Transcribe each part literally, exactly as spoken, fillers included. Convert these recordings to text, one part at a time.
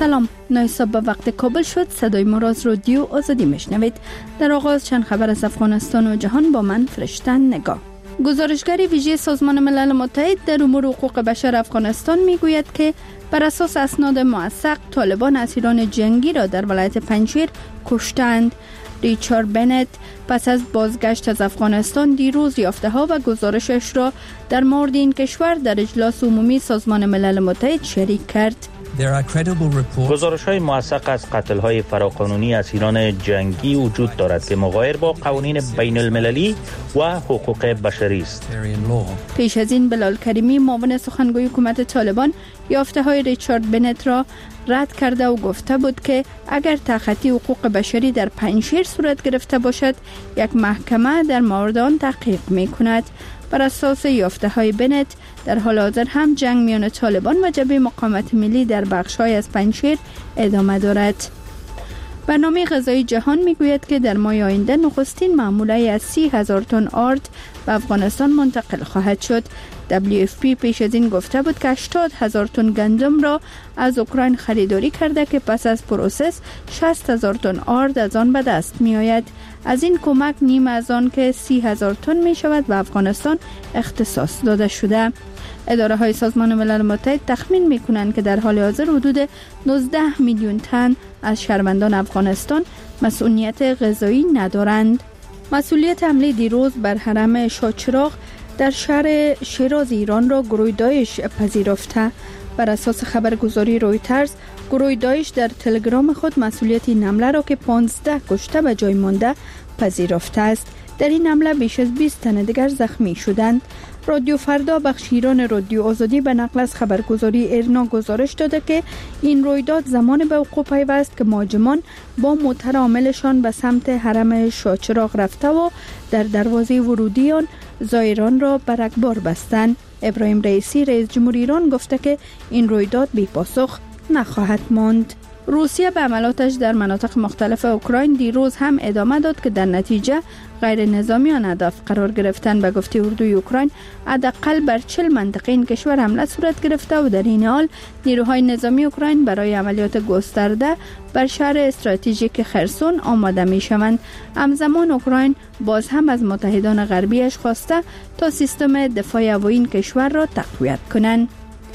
سلام، نایصاب به وقت کابل شد. صدای ما را از رادیو آزادی میشنوید. در آغاز چند خبر از افغانستان و جهان با من فرشتن نگاه. گزارشگر ویژه سازمان ملل متحد در امور حقوق بشر افغانستان میگوید که بر اساس اسناد موثق طالبان اسیران جنگی را در ولایت پنجشیر کشتند. ریچارد بنت پس از بازگشت از افغانستان دیروز یافته‌ها و گزارشش را در مورد این کشور در اجلاس عمومی سازمان ملل متحد شریک کرد. گزارش‌های موثق از قتل‌های فراقانونی اسیران جنگی وجود دارد که مغایر با قوانین بین المللی و حقوق بشری است. پیش از این بلال کریمی معاون سخنگوی حکومت طالبان یافته‌های ریچارد بنت را رد کرده و گفته بود که اگر تخطی حقوق بشری در پنجشیر صورت گرفته باشد، یک محکمه در مورد آن تحقیق می‌کند. بر اساس یافته‌های بنت در حال حاضر هم جنگ میان طالبان و جبهه مقاومت ملی در بخش‌های از پنجشیر ادامه دارد. برنامه غذایی جهان میگوید که در ماه آینده نخستین محموله از سی هزار تن آرد به افغانستان منتقل خواهد شد. دبلیو اف پی پیش از این گفته بود که هشتاد هزار تن گندم را از اوکراین خریداری کرده که پس از پروسس شصت هزار تن آرد از آن به دست می آید. از این کمک نیم از آن که سی هزار تن می شود به افغانستان اختصاص داده شده. اداره های سازمان ملل متحد تخمین می کنند که در حال حاضر حدود نوزده میلیون تن از شهروندان افغانستان مسئولیت غذایی ندارند. مسئولیت حمله دیروز بر حرم شاهچراغ در شهر شیراز ایران را گروه داعش پذیرفته. بر اساس خبرگزاری رویترز، گروه داعش در تلگرام خود مسئولیت این حمله را که پانزده کشته به جای مانده پذیرفته است. در این حمله بیش از بیست تن دیگر زخمی شدند. رادیو فردا بخش ایران رادیو آزادی به نقل از خبرگزاری ایرنا گزارش داده که این رویداد زمان به وقوع پیوست که مهاجمان با موتر عاملشان به سمت حرم شاهچراغ رفته و در دروازه ورودی آن زائران را به رگبار بستند. ابراهیم رئیسی رئیس جمهور ایران گفته که این رویداد بی پاسخ نخواهد ماند. روسیه به عملاتش در مناطق مختلف اوکراین دیروز هم ادامه داد که در نتیجه غیر نظامیان هدف قرار گرفتن. به گفته اردوی اوکراین حداقل بر چهل منطقه این کشور حمله صورت گرفته و در این حال نیروهای نظامی اوکراین برای عملیات گسترده بر شهر استراتژیک خرسون آماده می شوند. همزمان اوکراین باز هم از متحدان غربیش خواسته تا سیستم دفاع هوایی این کشور را تقویت کنند.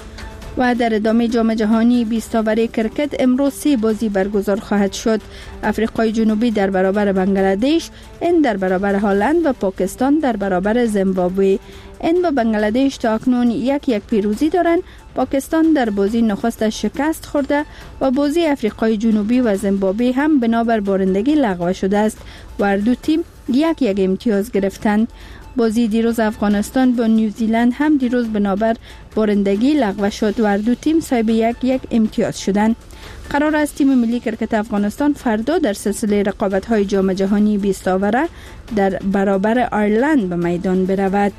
و در ادامه جام جهانی بیست اوور کرکت امروز سه بازی برگزار خواهد شد. آفریقای جنوبی در برابر بنگلادش، هند در برابر هلند و پاکستان در برابر زیمبابوه. هند و بنگلادش تا اکنون یک یک پیروزی دارند. پاکستان در بازی نخستش شکست خورده و بازی آفریقای جنوبی و زیمبابوه هم بنابر بارندگی لغو شده است و هر دو تیم یک یک امتیاز گرفتند. بازی دیروز افغانستان با نیوزیلند هم دیروز بنابر بارندگی لغو شد و هر دو تیم صاحب یک یک امتیاز شدند. قرار است تیم ملی کرکت افغانستان فردا در سلسله رقابت‌های جام جهانی بیست اوره در برابر آیرلند به میدان برود.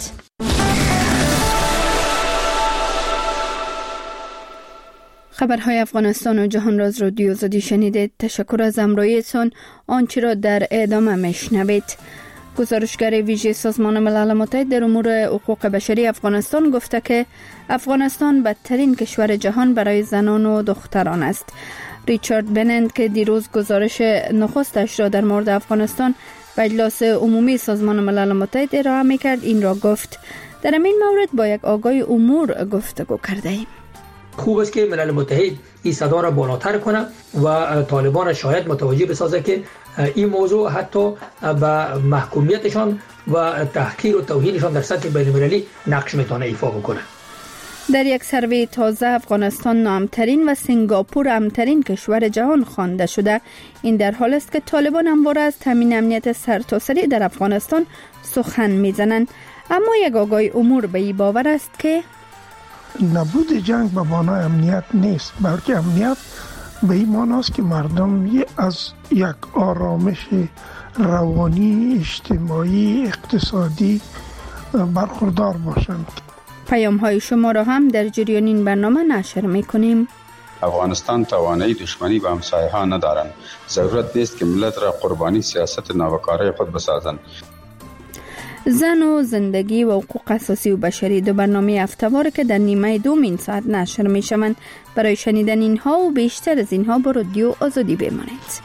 خبرهای افغانستان و جهان را از رادیو آزادی شنیدید. تشکر از همراهیتان. آنچه را در ادامه میشنوید. گزارشگر ویژه سازمان ملل متحد در امور حقوق بشری افغانستان گفته که افغانستان بدترین کشور جهان برای زنان و دختران است. ریچارد بنت که دیروز گزارش نخستش را در مورد افغانستان به اجلاس عمومی سازمان ملل متحد ارائه می‌کرد این را گفت. در این مورد با یک آگاه امور گفتگو کرده ایم. خوب است که ملل متحد این صدا را بالاتر کنه و طالبان شاید متوجه بسازه که این موضوع حتی به محکومیتشان و تحقیر و توهینشان در سطح بین‌المللی نقش میتونه ایفا بکنه. در یک سروی تازه افغانستان نامترین و سنگاپور امترین کشور جهان خوانده شده. این در حال است که طالبان همواره از تامین امنیت سرتاسری در افغانستان سخن میزنند. اما یک آگاه امور به این باور است که نبود جنگ به معنای امنیت نیست، بلکه امنیت به این معنی است که مردم از یک آرامش روانی، اجتماعی، اقتصادی برخوردار باشند. پیام های شما را هم در جریان این برنامه نشر میکنیم. افغانستان توانایی دشمنی با همسایه ها ندارند. ضرورت نیست که ملت را قربانی سیاست ناوکاره خود بسازند. زن و زندگی و حقوق اساسی و بشری، دو برنامه هفته‌وار که در نیمه دوم این ساعت نشر می شوند. برای شنیدن اینها و بیشتر از اینها با رادیو آزادی بمانید.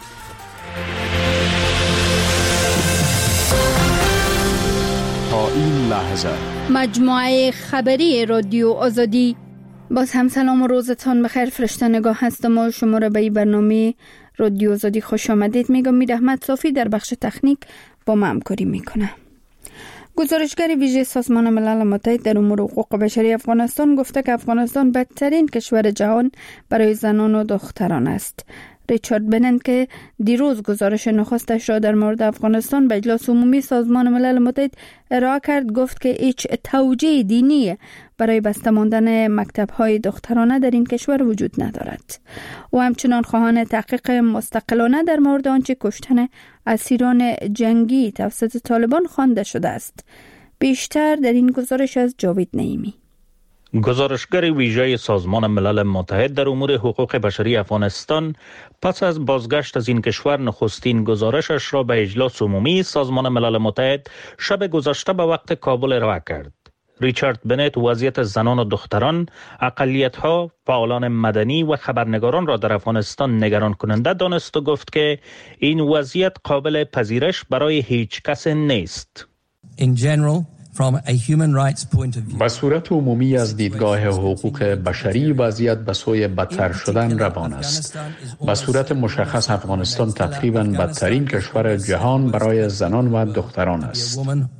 تا این لحظه مجموعه خبری رادیو آزادی. باز هم سلام و روزتان بخیر. فرشته نگاه هستم و شما را به این برنامه رادیو آزادی خوش آمدید میگم. میر احمد صافی در بخش تکنیک با ما همکاری میکنه. گزارشگر ویژه سازمان ملل متحد در امور حقوق بشری افغانستان گفته که افغانستان بدترین کشور جهان برای زنان و دختران است. ریچارد بننت که دیروز گزارش نخستش را در مورد افغانستان به اجلاس عمومی سازمان ملل متحد ارائه کرد گفت که هیچ توجیه دینی برای بسته ماندن مکتب‌های دخترانه در این کشور وجود ندارد. و همچنان خواهان تحقیق مستقلانه در مورد آنچه کشتن اسیران جنگی توسط طالبان خوانده شده است. بیشتر در این گزارش از جاوید نعیمی. گزارشگر ویژه سازمان ملل متحد در امور حقوق بشری افغانستان پس از بازگشت از این کشور نخستین گزارشش را به اجلاس عمومی سازمان ملل متحد شب گذشته به وقت کابل ارائه کرد. ریچارد بنت وضعیت زنان و دختران، اقلیت‌ها، فعالان مدنی و خبرنگاران را در افغانستان نگران کننده دانست و گفت که این وضعیت قابل پذیرش برای هیچ کس نیست. In general, From a human rights point of view. به صورت عمومی از دیدگاه حقوق بشری وضعیت به سوی بدتر شدن روان است. به صورت مشخص افغانستان تقریباً بدترین کشور جهان برای زنان و دختران است.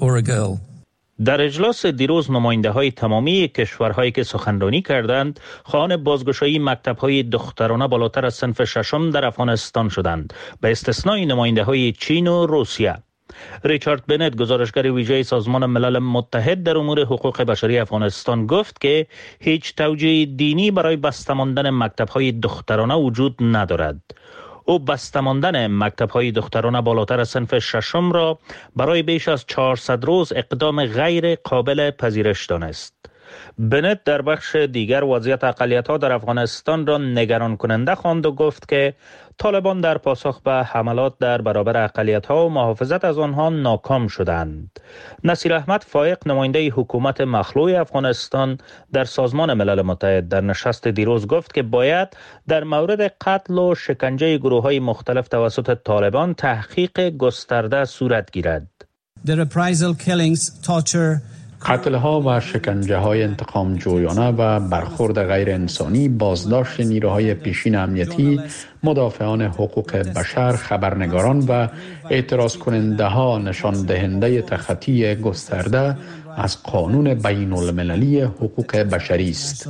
در اجلاس دیروز نماینده های تمامی کشورهایی که سخنرانی کردند خواهان بازگشایی مکتب های دخترانه بالاتر از صنف ششم در افغانستان شدند، به استثنای نماینده های چین و روسیه. ریچارد بنت گزارشگر ویژه سازمان ملل متحد در امور حقوق بشری افغانستان گفت که هیچ توجیه دینی برای بسته ماندن مکتب‌های دخترانه وجود ندارد. او بسته ماندن مکتب‌های دخترانه بالاتر از صنف ششم را برای بیش از چهارصد روز اقدام غیر قابل پذیرش دانست. بنت در بخش دیگر وضعیت اقلیت‌ها در افغانستان را نگران کننده خواند و گفت که طالبان در پاسخ به حملات در برابر اقلیت‌ها و محافظت از آنها ناکام شدند. نصیر احمد فایق نماینده حکومت مخلوع افغانستان در سازمان ملل متحد در نشست دیروز گفت که باید در مورد قتل و شکنجه گروه‌های مختلف توسط طالبان تحقیق گسترده صورت گیرد. The reprisal killings, torture قتل ها و شکنجه های انتقام جویانه و برخورد غیر انسانی، بازداشت نیروهای پیشین امنیتی، مدافعان حقوق بشر، خبرنگاران و اعتراض کننده ها نشان دهنده تخطی گسترده از قانون بین المللی حقوق بشری است.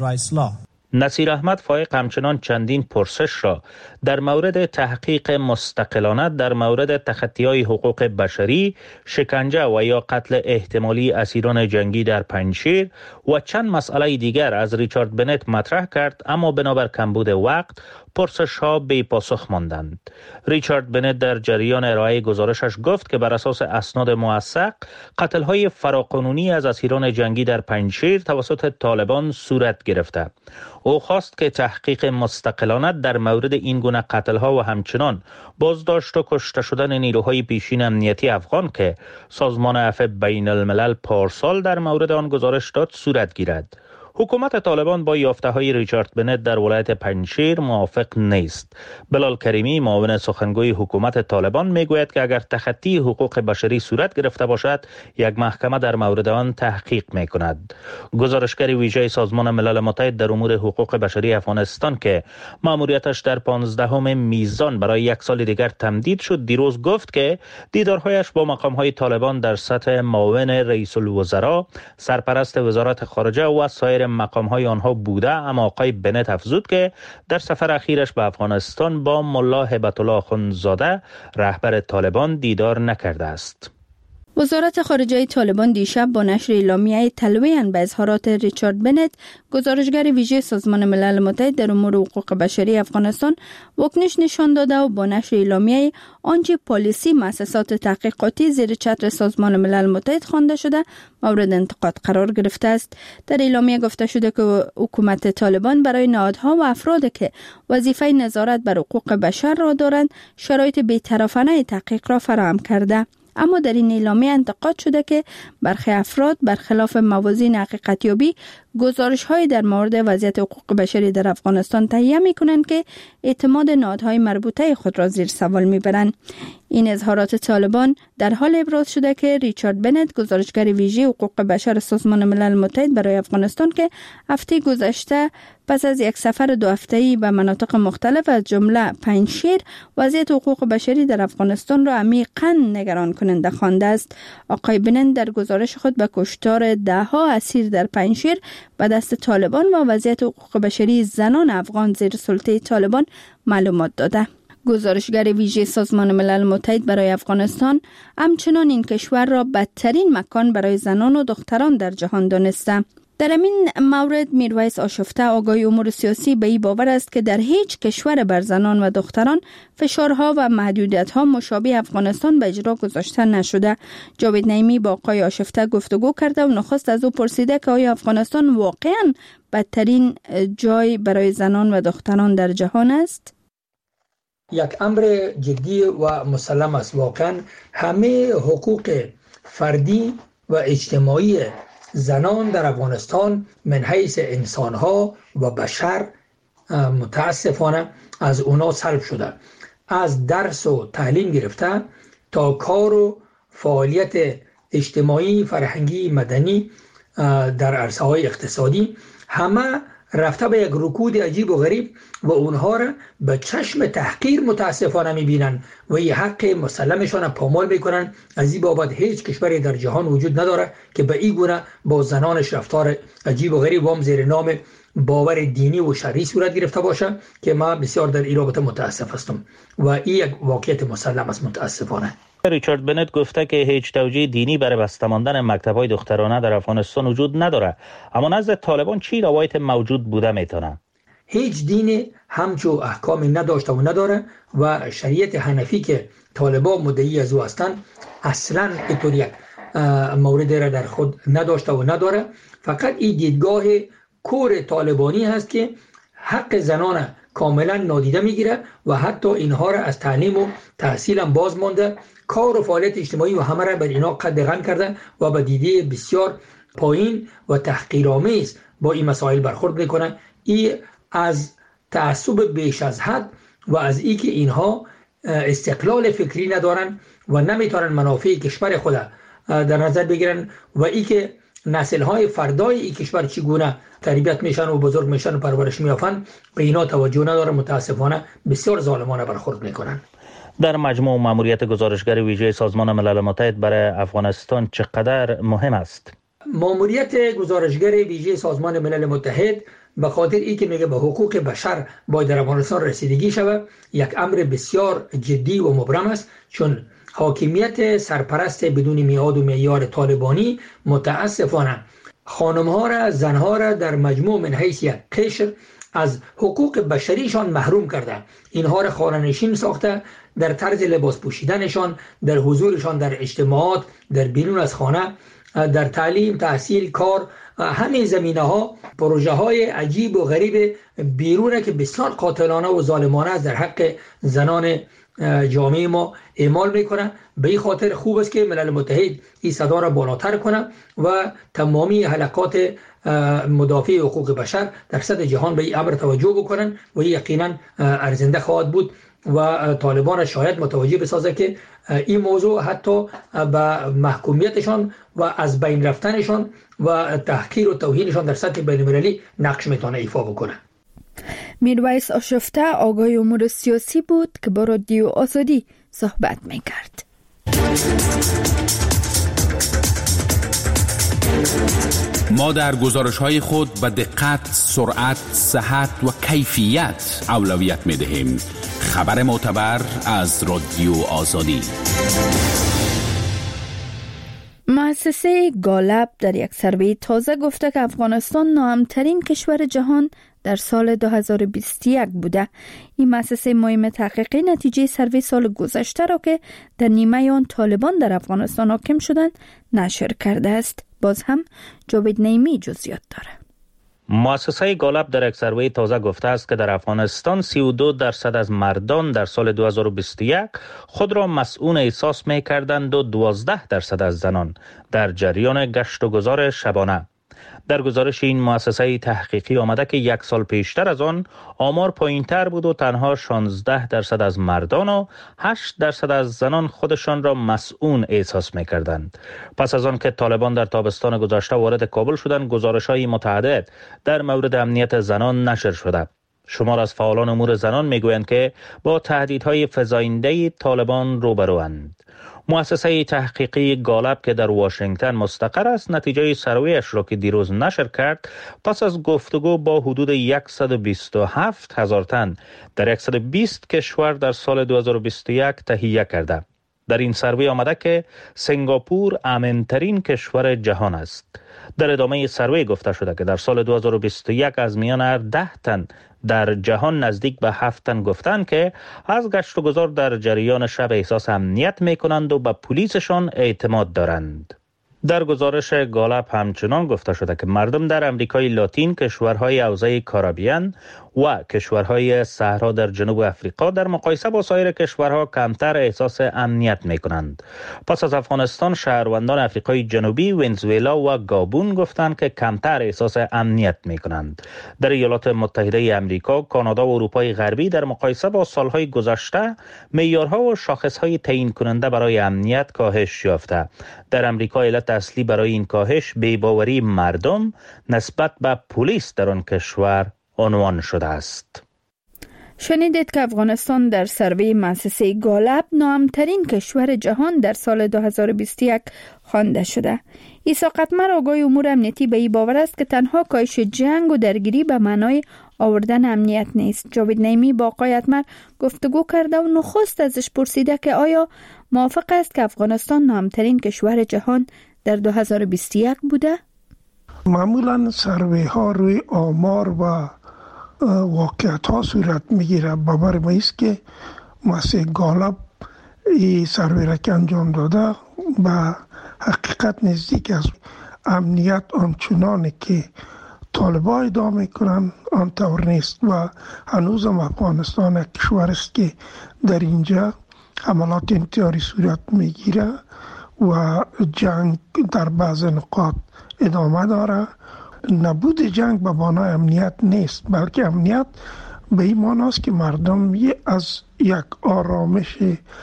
نصیر احمد فایق همچنان چندین پرسش را در مورد تحقیق مستقلانه در مورد تخطی‌های حقوق بشری، شکنجه و یا قتل احتمالی اسیران جنگی در پنجشیر و چند مسئله دیگر از ریچارد بنت مطرح کرد، اما بنابر کمبود وقت پرسش‌ها بی پاسخ ماندند. ریچارد بنت در جریان ارائه گزارشش گفت که بر اساس اسناد موثق قتل‌های فراقانونی از اسیران جنگی در پنجشیر توسط طالبان صورت گرفته. او خواست که تحقیق مستقلانه در مورد این گونه قتل‌ها و همچنان بازداشت و کشته شدن نیروهای پیشین امنیتی افغان که سازمان عفو بین الملل پارسال در مورد آن گزارش داد صورت گیرد. حکومت طالبان با یافته‌های ریچارد بنت در ولایت پنجشیر موافق نیست. بلال کریمی معاون سخنگوی حکومت طالبان میگوید که اگر تخطی حقوق بشری صورت گرفته باشد یک محکمه در مورد آن تحقیق میکند. گزارشگر ویژه سازمان ملل متحد در امور حقوق بشری افغانستان که مأموریتش در پانزدهم میزان برای یک سال دیگر تمدید شد دیروز گفت که دیدارهایش با مقام‌های طالبان در سطح معاون رئیس الوزراء، سرپرست وزارت خارجه و سایر مقام‌های آنها بوده، اما آقای بنت افزود که در سفر اخیرش به افغانستان با ملا هیبت الله اخندزاده رهبر طالبان دیدار نکرده است. وزارت خارجه طالبان دیشب با نشر اعلامیه تلویحاً به اظهارات ریچارد بنت، گزارشگر ویژه سازمان ملل متحد در امور حقوق بشری افغانستان، واکنش نشان داده و با نشر اعلامیه آنچه پالیسی مؤسسات تحقیقاتی زیر چتر سازمان ملل متحد خوانده شده مورد انتقاد قرار گرفته است. در اعلامیه گفته شده که حکومت طالبان برای نهادها و افرادی که وظیفه نظارت بر حقوق بشر را دارند شرایط بی‌طرفانه تحقیق را فراهم کرده. اما در این اعلامیه انتقاد شده که برخی افراد برخلاف موازین حقیقتیابی گزارش‌های در مورد وضعیت حقوق بشری در افغانستان تهیه می‌کنند که اعتماد نهادهای مربوطه خود را زیر سوال می‌برند. این اظهارات طالبان در حال ابراز شده که ریچارد بنت، گزارشگر ویژه حقوق بشر سازمان ملل متحد برای افغانستان که هفته گذشته پس از یک سفر دو هفته‌ای به مناطق مختلف از جمله پنجشیر وضعیت حقوق بشری در افغانستان را عمیقاً نگران کننده خوانده است. آقای بنت در گزارش خود به کشتار ده‌ها اسیر در پنجشیر به دست طالبان و وضعیت حقوق بشری زنان افغان زیر سلطه طالبان معلومات داده. گزارشگر ویژه سازمان ملل متحد برای افغانستان همچنان این کشور را بدترین مکان برای زنان و دختران در جهان دانسته. در این مورد میرویس آشفته، آگاه امور سیاسی، به این باور است که در هیچ کشور بر زنان و دختران فشارها و محدودیت‌ها مشابه افغانستان به اجرا گذاشته نشده. جاوید نعیمی با آقای آشفته گفتگو کرده و نخست از او پرسیده که آیا افغانستان واقعاً بدترین جای برای زنان و دختران در جهان است؟ یک امر جدی و مسلم است. واقعا همه حقوق فردی و اجتماعی زنان در افغانستان من حیث انسانها و بشر متاسفانه از اونا سلب شده. از درس و تعلیم گرفته تا کار و فعالیت اجتماعی، فرهنگی، مدنی در عرصه‌های اقتصادی همه رفته به یک رکود عجیب و غریب و اونها را به چشم تحقیر متاسفانه میبینن و این حق مسلمشان پامال میکنن. از این بابت هیچ کشوری در جهان وجود نداره که به این گونه با زنانش رفتار عجیب و غریب و زیر نام باور دینی و شرعی صورت گرفته باشه که ما بسیار در این رابطه متاسف هستم و این یک واقعیت مسلم است متاسفانه. ریچارد بنت گفته که هیچ توجیه دینی برای بسته ماندن مکتب‌های دخترانه در افغانستان وجود نداره، اما نزد طالبان چی روایت موجود بوده میتونه؟ هیچ دینی همچو احکامی نداشته و نداره و شریعت حنفی که طالبان مدعی از او هستند اصلا اینطور یک موردی را در خود نداشته و نداره. فقط این دیدگاه کور طالبانی هست که حق زنان کاملا نادیده میگیره و حتی اینها را از تعلیم و تحصیل هم باز مانده، کار و فعالیت اجتماعی و همه را بر اینا قدغن کرده و به دیده بسیار پایین و تحقیرآمیز با این مسائل برخورد میکنه. این از تعصب بیش از حد و از این که اینها استقلال فکری ندارن و نمیتونن منافع کشور خود در نظر بگیرن و این که نسل‌های فردای این کشور چگونه تربیت میشن و بزرگ میشن و پرورش میافن به اینا توجه نداره. متاسفانه بسیار ظالمانه برخورد میکنن. در مجموع ماموریت گزارشگر ویژه سازمان ملل متحد برای افغانستان چقدر مهم است؟ ماموریت گزارشگر ویژه سازمان ملل متحد به خاطر اینکه میگه به حقوق بشر باید در افغانستان رسیدگی شود یک امر بسیار جدی و مبرم است، چون حاکمیت سرپرست بدون میعاد و معیار طالبانی متاسفانه خانم‌ها را، زن‌ها را در مجموع من حیث یک قشر از حقوق بشریشان محروم کرده. اینها را خانه‌نشین ساخته، در طرز لباس پوشیدنشان، در حضورشان در اجتماعات، در بیرون از خانه، در تعلیم، تحصیل، کار، همه زمینه ها پروژه های عجیب و غریب بیرونه که بسیار قاتلانه و ظالمانه است در حق زنان جامعه ما اعمال میکنه. به این خاطر خوب است که ملل متحد این صدا را بالاتر کنه و تمامی حلقات مدافع حقوق بشر در سطح جهان به این امر توجه بکنن و یقینا ارزنده خواهد بود و طالبان شاید متوجه بسازه که این موضوع حتی به محکومیتشان و از بین رفتنشان و تحقیر و توهینشان در سطح بین المللی نقش میتونه ایفا بکنه. میرویس آشفته آگاه امور سیاسی بود که با رادیو آزادی صحبت میکرد. ما در گزارش‌های خود به دقت، سرعت، صحت و کیفیت اولویت می‌دهیم. خبر معتبر از رادیو آزادی. مؤسسه گالب در یک سروی تازه گفته که افغانستان ناامن‌ترین کشور جهان در سال دو هزار و بیست و یک بوده. این مؤسسه مهم تحقیقی نتیجه سروی سال گذشته را که در نیمه آن طالبان در افغانستان حاکم شدند نشر کرده است. باز هم جاوید نعیمی جزئیات داره. مؤسسه گالاب در یک سروی تازه گفته است که در افغانستان سی و دو درصد از مردان در سال دو هزار و بیست و یک خود را مسئول احساس می کردند و دوازده درصد از زنان در جریان گشت و گذار شبانه. در گزارش این مؤسسه تحقیقی آمده که یک سال پیشتر از آن آمار پایین‌تر بود و تنها شانزده درصد از مردان و هشت درصد از زنان خودشان را مسئول احساس می‌کردند. پس از آن که طالبان در تابستان گذشته وارد کابل شدند، گزارش‌های متعدد در مورد امنیت زنان نشر شده. شمار از فعالان امور زنان میگویند که با تهدیدهای فزاینده طالبان روبروند. مؤسسه تحقیقی گالاب که در واشنگتن مستقر است، نتیجه سرویش را که دیروز نشر کرد پس از گفتگو با حدود صد و بیست و هفت هزار تن در صد و بیست کشور در سال دو هزار و بیست و یک تهیه کرده. در این سروی آمده که سنگاپور امن‌ترین کشور جهان است. در ادامه سروی گفته شده که در سال دو هزار و بیست و یک از میان هر ده تن در جهان نزدیک به هفت تن گفتند که از گشت و گذار در جریان شب احساس امنیت می کنند و به پلیسشان اعتماد دارند. در گزارش گالاب همچنان گفته شده که مردم در امریکای لاتین، کشورهای حوزه کارائیبیان و کشورهای صحرا در جنوب افریقا در مقایسه با سایر کشورها کمتر احساس امنیت می کنند. پس از افغانستان، شهروندان افریقای جنوبی، ونزوئلا و گابون گفتند که کمتر احساس امنیت می کنند. در ایالات متحده آمریکا، کانادا و اروپای غربی در مقایسه با سالهای گذشته معیارها و شاخصهای تعیین کننده برای امنیت کاهش یافته. در امریکا علت اصلی برای این کاهش بی‌باوری مردم نسبت به پلیس در آن کشور عنوان شده است. شنیدید که افغانستان در سروی مؤسسه گالاب نامترین کشور جهان در سال دو هزار و بیست و یک خوانده شده. عیسی قطمر آگاه امور امنیتی به این باور است که تنها کاهش جنگ و درگیری به معنای آوردن امنیت نیست. جاوید نعیمی با آقای قطمر گفتگو کرده و نخست ازش پرسیده که آیا موافق است که افغانستان نامترین کشور جهان در دو هزار و بیست و یک بوده؟ معمولا سروی ها روی آمار و واقعیت ها صورت میگیره. باور ما است که مؤسسه گالاب این سروی را که انجام داده به حقیقت نزدیک است. امنیت آنچنانی که طالبان ادعا میکنن آن طور نیست و هنوز هم افغانستان یک کشور است که در اینجا حملات انتحاری صورت میگیره و جنگ در بعض نقاط ادامه داره. نبود جنگ به معنای امنیت نیست، بلکه امنیت به این معنی است که مردم از یک آرامش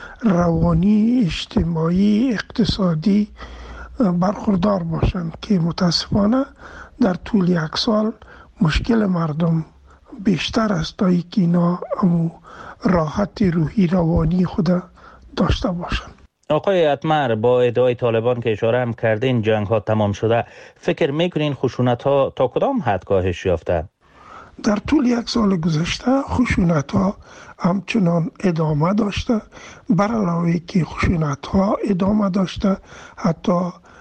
روانی، اجتماعی، اقتصادی برخوردار باشند که متاسفانه در طول یک سال مشکل مردم بیشتر است تا اینکه اینا راحت روحی روانی خود داشته باشند. آقای قطمر، با ادعای طالبان که اشاره هم کردین جنگ ها تمام شده، فکر میکنین خشونت ها تا کدام حد کاهش یافته؟ در طول یک سال گذشته خشونت ها همچنان ادامه داشته. بر علاوه که خشونت ها ادامه داشته، حتی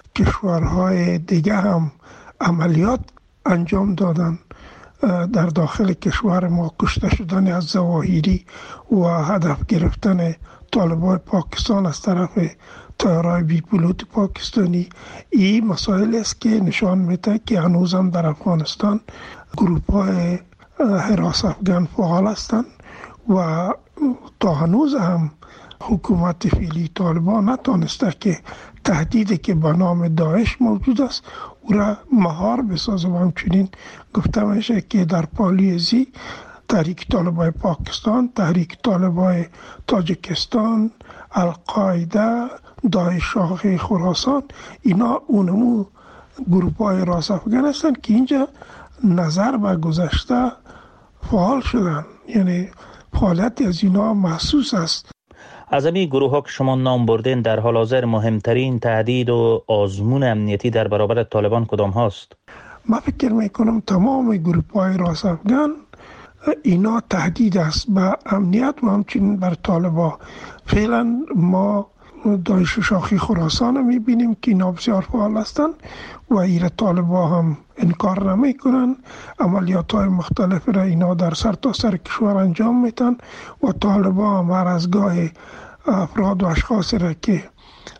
کشورهای دیگه هم عملیات انجام دادن در داخل کشور ما، کشته شدن از ظواهری و هدف گرفتن طالبان پاکستان از طرف طیاره‌های بی پیلوت پاکستانی. این مسائل است که نشان میده که هنوز هم در افغانستان گروه‌های حراس افغان فعال هستند و تا هنوز هم حکومت فعلی طالبان نتانسته که تهدیدی که به نام داعش موجود است او را مهار بسازه و همچنین گفته میشه که در پالیزی تحریک طالبان پاکستان، تحریک طالبان تاجیکستان، القاعده، داعش شاخه خراسان، اینا اونمو گروه‌های راس افغان هستند که اینجا نظر به گذشته فعال شدن، یعنی فعالیت از اینا محسوس است. از همین گروه ها که شما نام بردین در حال حاضر مهمترین تهدید و آزمون امنیتی در برابر طالبان کدام هاست؟ من فکر میکنم تمام گروه های راس افغان اینا تهدید است به امنیت و همچنین بر طالبان. فعلا ما داعش شاخی خراسان میبینیم که اینا بسیار فعال هستند و ایره طالبان هم انکار نمی کنن. عملیات های مختلف را اینا در سر تا سر کشور انجام میتن و طالبان هم هر از گاه افراد و اشخاص را که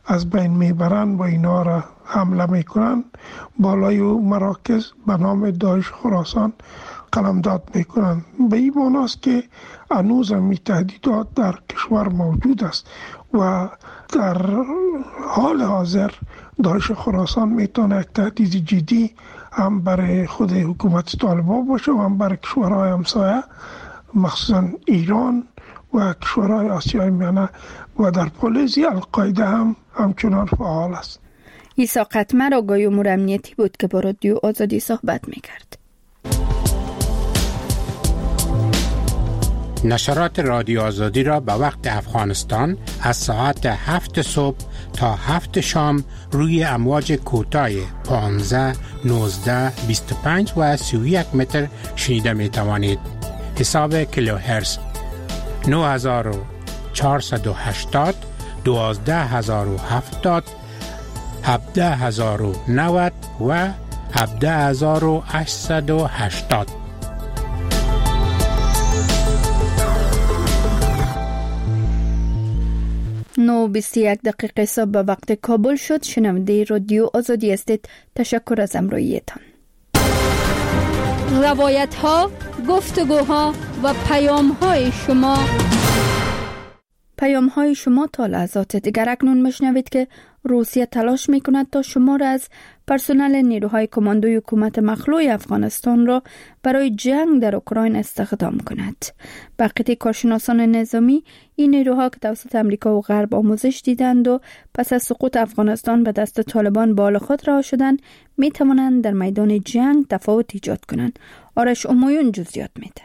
از بین میبرن و اینا را حمله میکنن، بالای مراکز به نام داعش خراسان قلمداد میکنن. به این معناست که هنوز هم این تهدیدات در کشور موجود است و در حال حاضر داعش خراسان میتونه یک تهدید جدی هم برای خود حکومت طالبان باشه و هم برای کشورهای همسایه مخصوصا ایران و کشورهای آسیای میانه و در پولیسی القاعده هم همچنان فعال است. عیسی قطمر آقای امور امنیتی بود که با رادیو آزادی صحبت میکرد. نشرات رادیو آزادی را به وقت افغانستان از ساعت هفت صبح تا هفت شام روی امواج کوتاه پانزده، نوزده، بیست و پنج و سی و یک متر شنیده می توانید. حساب کیلوهرتز نه هزار و چهارصد و هشتاد، دوازده هزار و هفتاد، هفده هزار و نود و هفده هزار و هشتصد و هشتاد. نو بیست و یک دقیقه صبح به وقت کابل شد. شنونده رادیو آزادی هستید. تشکر از همراهیتان. روایت ها، گفتگوها و پیام های شما پیام های شما تا لحظات دیگر. اکنون میشنوید که روسیه تلاش میکند تا شما را از پرسنل نیروهای کماندوی حکومت مخلوع افغانستان را برای جنگ در اوکراین استخدام کند. بقیه کارشناسان نظامی این نیروها که توسط امریکا و غرب آموزش دیدند و پس از سقوط افغانستان به دست طالبان بال خود رها شدند، می توانند در میدان جنگ تفاوت ایجاد کنند. آرش امویون جزئیات میده.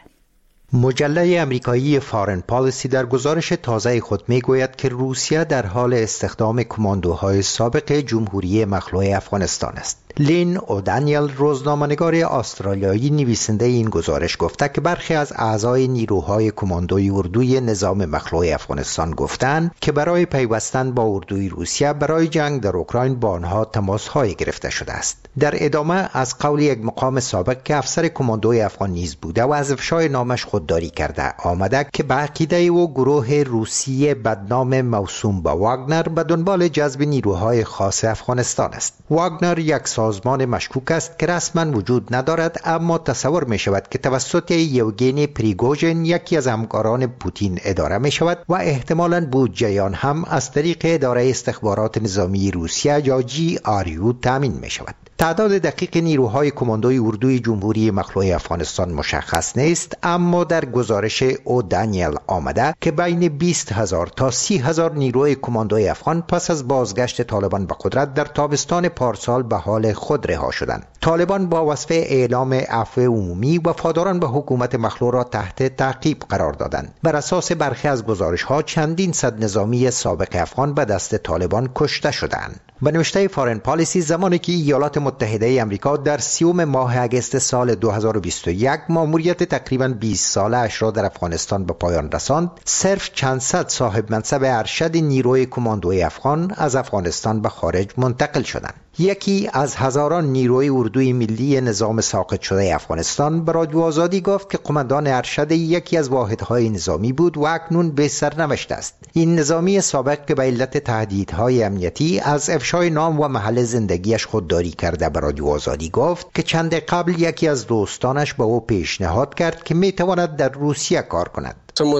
مجله امریکایی فارن پالیسی در گزارش تازه خود میگوید که روسیه در حال استخدام کماندوهای سابق جمهوری مخلوع افغانستان است. لین اودانیل روزنامه‌نگار استرالیایی نویسنده این گزارش گفته که برخی از اعضای نیروهای کماندوی اردوی نظام مخلوع افغانستان گفتند که برای پیوستن با اردوی روسیه برای جنگ در اوکراین با آنها تماس‌های گرفته شده است. در ادامه از قول یک مقام سابق که افسر کماندوی افغان نیز بوده و از افشای نامش خودداری کرده آمده که به عقیده او گروه روسی بدنام موسوم به واگنر به دنبال جذب نیروهای خاص افغانستان است. واگنر یک سازمان مشکوک است که رسما وجود ندارد، اما تصور می شود که توسط یوگنی پریگوژن یکی از همکاران پوتین اداره می شود و احتمالاً بودجه آن هم از طریق اداره استخبارات نظامی روسیه یا جی آر یو تامین می شود. تعداد دقیق نیروهای کماندوی اردوی جمهوری مخلوع افغانستان مشخص نیست، اما در گزارش او دانیل آمده که بین بیست هزار تا سی هزار نیروی کماندوی افغان پس از بازگشت طالبان به قدرت در تابستان پارسال به حال خود رها شدند. طالبان با وصف اعلام عفو عمومی وفاداران به حکومت مخلوع را تحت تعقیب قرار دادند. بر اساس برخی از گزارش‌ها چندین صد نظامی سابق افغان به دست طالبان کشته شدند. به نوشته فارن پالیسی، زمانی که ایالات متحده آمریکا در سیوم ماه اگست سال دو هزار و بیست و یک مأموریت تقریباً بیست ساله اش را در افغانستان به پایان رساند، صرف چند صد صاحب منصب ارشد نیروی کماندوی افغان از افغانستان به خارج منتقل شدند. یکی از هزاران نیروی اردوی ملی نظام ساقط شده افغانستان به رادیو آزادی گفت که قماندان ارشد یکی از واحدهای نظامی بود و اکنون به سرنوشت است. این نظامی سابق که به علت تهدیدهای امنیتی از افشای نام و محل زندگیش خودداری کرده به رادیو آزادی گفت که چند قبل یکی از دوستانش به او پیشنهاد کرد که میتواند در روسیه کار کند.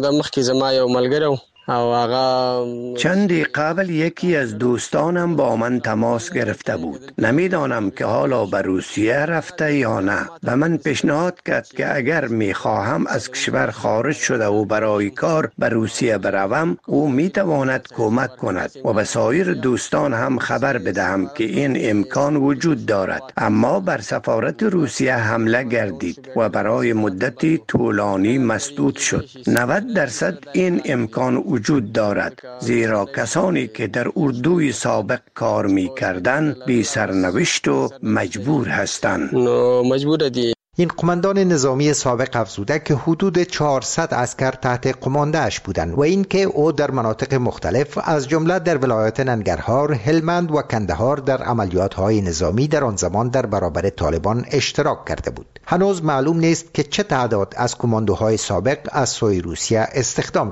چندی قبل یکی از دوستانم با من تماس گرفته بود. نمیدانم که حالا به روسیه رفته یا نه. به من پیشنهاد کرد که اگر میخواهم از کشور خارج شده و برای کار به روسیه بروم، او میتواند کمک کند و به سایر دوستان هم خبر بدهم که این امکان وجود دارد. اما بر سفارت روسیه حمله گردید و برای مدتی طولانی مسدود شد. نود درصد این امکان وجود دارد، زیرا کسانی که در اردوی سابق کار می کردن بی سرنوشت و مجبور هستند. این قماندان نظامی سابق افزوده که حدود چهارصد عسکر تحت قمانده اش بودند و اینکه او در مناطق مختلف از جمله در ولایات ننگرهار، هلمند و کندهار در عملیات‌های نظامی در آن زمان در برابر طالبان اشتراک کرده بود. هنوز معلوم نیست که چه تعداد از کماندوهای سابق از سوی روسیه استخدام شدند.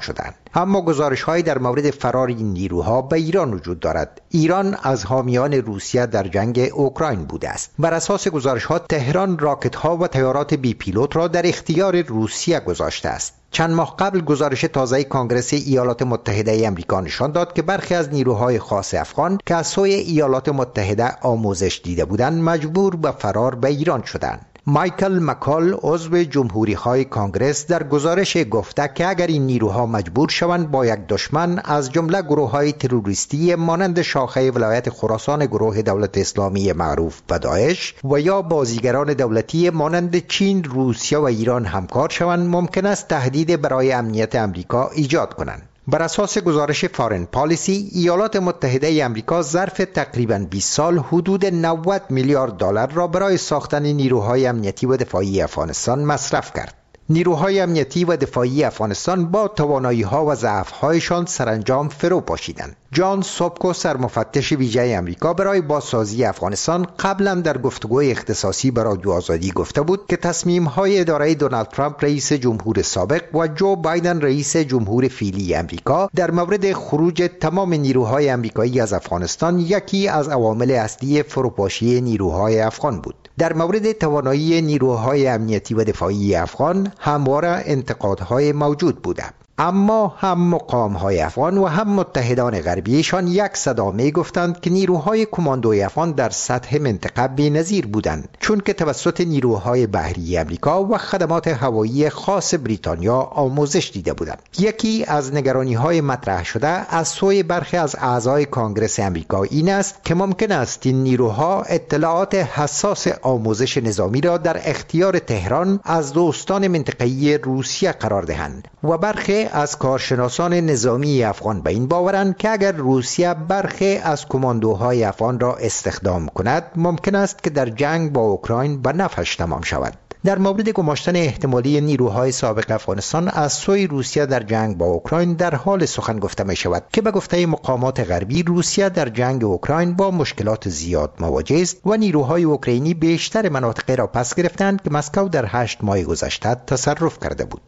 اما گزارش‌هایی در مورد فرار این نیروها به ایران وجود دارد. ایران از حامیان روسیه در جنگ اوکراین بوده است. بر اساس گزارش‌ها تهران راکت‌ها و طیارات بی پیلوت را در اختیار روسیه گذاشته است. چند ماه قبل گزارش تازه کنگره ایالات متحده آمریکا نشان داد که برخی از نیروهای خاص افغان که از سوی ایالات متحده آموزش دیده بودند مجبور به فرار به ایران شدند. مایکل مکال عضو جمهوری های کانگرس در گزارش گفته که اگر این نیروها مجبور شوند با یک دشمن از جمله گروه های تروریستی مانند شاخه ولایت خراسان گروه دولت اسلامی معروف به داعش و یا بازیگران دولتی مانند چین، روسیه و ایران همکار شوند ممکن است تهدید برای امنیت امریکا ایجاد کنند. بر اساس گزارش فارن پالیسی، ایالات متحده آمریکا ظرف تقریباً بیست سال حدود نود میلیارد دلار را برای ساختن نیروهای امنیتی و دفاعی افغانستان مصرف کرد. نیروهای امنیتی و دفاعی افغانستان با توانایی‌ها و ضعف‌هایشان سرانجام فرو پاشیدند. جان سوبکو سرمفتش ویژه آمریکا برای بازسازی افغانستان قبلا در گفتگوی اختصاصی به رادیو آزادی گفته بود که تصمیم‌های اداره دونالد ترامپ رئیس جمهور سابق و جو بایدن رئیس جمهور فعلی آمریکا در مورد خروج تمام نیروهای آمریکایی از افغانستان یکی از عوامل اصلی فروپاشی نیروهای افغان بود. در مورد توانایی نیروهای امنیتی و دفاعی افغان همواره انتقادهای موجود بوده، اما هم مقام‌های افغان و هم متحدان غربیشان یک صدا می گفتند که نیروهای کماندوی افغان در سطح منطقه بی‌نظیر بودند، چون که توسط نیروهای بحری آمریکا و خدمات هوایی خاص بریتانیا آموزش دیده بودند. یکی از نگرانی‌های مطرح شده از سوی برخی از اعضای کانگرس آمریکا این است که ممکن است این نیروها اطلاعات حساس آموزش نظامی را در اختیار تهران از دوستان منطقه‌ای روسیه قرار دهند و برخی از کارشناسان نظامی افغان به این باورند که اگر روسیه برخی از کماندوهای افغان را استخدام کند ممکن است که در جنگ با اوکراین به نفعش تمام شود. در مورد گماشتن احتمالی نیروهای سابق افغانستان از سوی روسیه در جنگ با اوکراین در حال سخن گفته می شود که به گفته مقامات غربی روسیه در جنگ اوکراین با مشکلات زیاد مواجه است و نیروهای اوکراینی بیشتر مناطق را پس گرفتند که مسکو در هشت ماه گذشته تصرف کرده بود.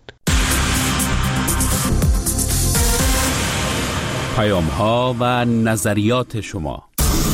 پیام ها و نظریات شما.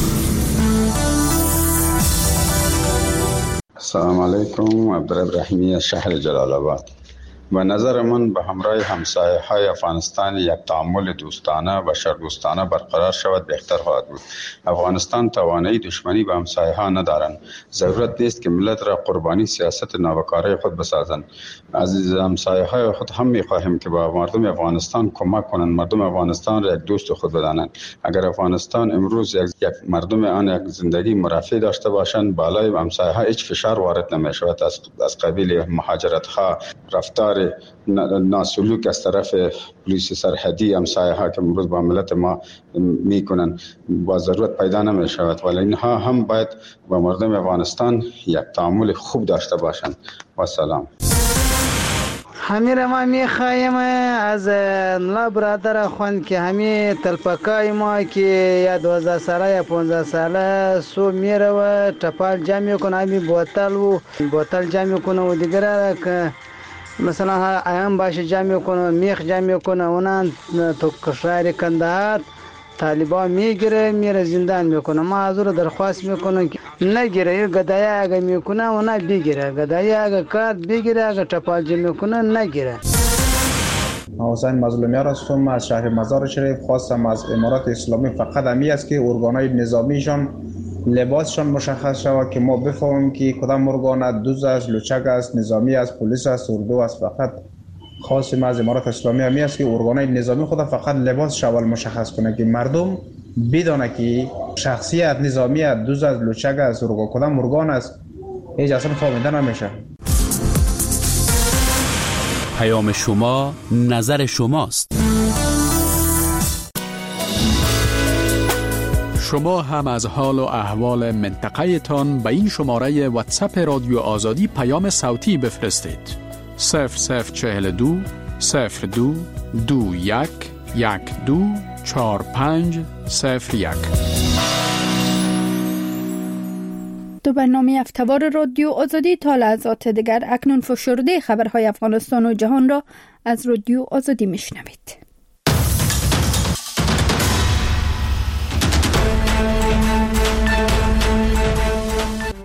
السلام علیکم. عبدالرحیمی از شهر جلال آباد. به نظر من به همراه همسایه های افغانستان یک تعامل دوستانه و بشردوستانه برقرار شود بهتر خواهد بود. افغانستان توانایی دشمنی به همسایه ها ندارند. ضرورت نیست که ملت را قربانی سیاست نابکاری خود بسازند. از همسایه های خود هم می‌خواهیم که با مردم افغانستان کمک کنند، مردم افغانستان را یک دوست خود بدانند. اگر افغانستان امروز یک, یک مردم آن یک زندگی مرفه داشته باشند، بالای همسایه ها هیچ فشار وارد نمی‌شود از از قبیل مهاجرت ها، رفتار ناسلوک از طرف پلیس سرحدی همسایه ها که امروز با ملت ما میکنن با ضرورت پیدا نمی شود، ولی اینها هم باید با مردم افغانستان یک تعامل خوب داشته باشند. و سلام. همین ما میخوایم از لا برادر خوان که همین تلپکای ما که یا دوازده ساله یا پانزده ساله سو میره و تپال جمع کنه، همین بوتل و بوتل جمع کنه و دیگر که مثلا ایام باشه جمع کنه، میخ جمع کنه، اونان تو کشور کندهار طالبان میگیره میره زندان میکنه. ما از رو درخواست میکنم که نگیره، گدایی اگه میکنه اونا بگیره، گدایی اگه کارت بگیره، اگه تپالجی میکنه نگیره. حسین مظلومیار هستم از شهر مزار شریف. خواستم از امارات اسلامی فقط همی است که ارگانهای نظامیشان لباسشان مشخص شود که ما بفهمیم که کدام ارگان دوز است، لوچک است، نظامی است، پلیس است، اردو است. فقط خواستم از امارات اسلامی همی است که ارگانهای نظامی خود فقط لباس شوال مشخص کنه که مردم بدونه که شخصیت نظامی است، دوز است، لوچک است، ارگان کدام ارگان است، هیچ اصلا فهمیده نمیشه. پیام شما نظر شماست. شما هم از حال و احوال منطقه تان به این شماره واتساپ رادیو آزادی پیام صوتی بفرستید. صفر صفر چهل دو صفر دو دو یک یک دو چار پنج صفر یک. دو برنامه هفته‌وار رادیو آزادی تا لحظات دیگر اکنون فشرده خبرهای افغانستان و جهان را از رادیو آزادی میشنوید.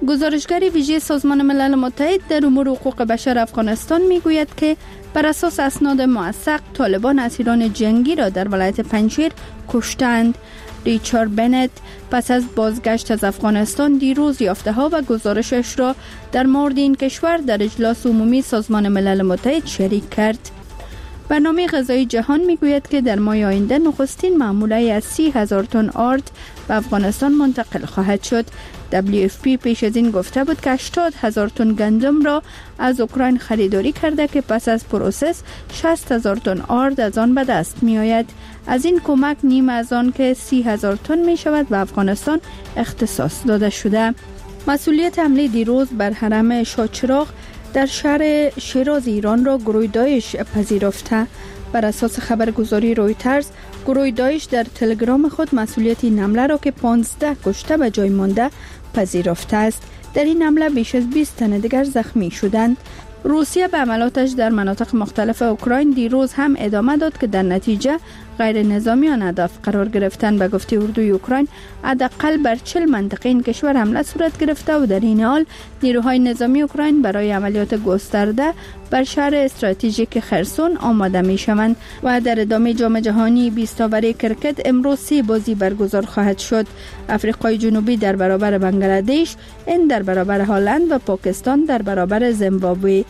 گزارشگر ویژه سازمان ملل متحد در امور حقوق بشر افغانستان میگوید که بر اساس اسناد موثق طالبان اسیران جنگی را در ولایت پنجشیر کشتند. ریچارد بنت پس از بازگشت از افغانستان دیروز یافته ها و گزارشش را در مورد این کشور در اجلاس عمومی سازمان ملل متحد شریک کرد. برنامه غذایی جهان میگوید که در ماه آینده نخستین معموله از سی هزار تن آرد به افغانستان منتقل خواهد شد. دبلیو اف پی پیش از این گفته بود که هشتاد هزار تن گندم را از اوکراین خریداری کرده که پس از پروسس شصت هزار تن آرد از آن به دست می آید. از این کمک نیم از آن که سی هزار تن می شود به افغانستان اختصاص داده شده. مسئولیت حمله دیروز بر حرم شاهچراغ در شهر شیراز ایران را گروه داعش پذیرفته. بر اساس خبرگزاری رویترز، گروه داعش در تلگرام خود مسئولیت این حمله را که پانزده کشته به جای مانده پذیرفته است. در این حمله بیش از بیست تن دیگر زخمی شدند. روسیه به عملاتش در مناطق مختلف اوکراین دیروز هم ادامه داد که در نتیجه غیر نظامیان هدف قرار گرفتند. به گفته اردوی اوکراین حداقل بر چهل منطقه این کشور حمله صورت گرفته و در این حال نیروهای نظامی اوکراین برای عملیات گسترده بر شهر استراتژیک خرسون آماده می شوند. و در ادامه جام جهانی بیست اوری کرکت امروز سه بازی برگزار خواهد شد. آفریقای جنوبی در برابر بنگلادش، هند در برابر هلند و پاکستان در برابر زیمبابوه.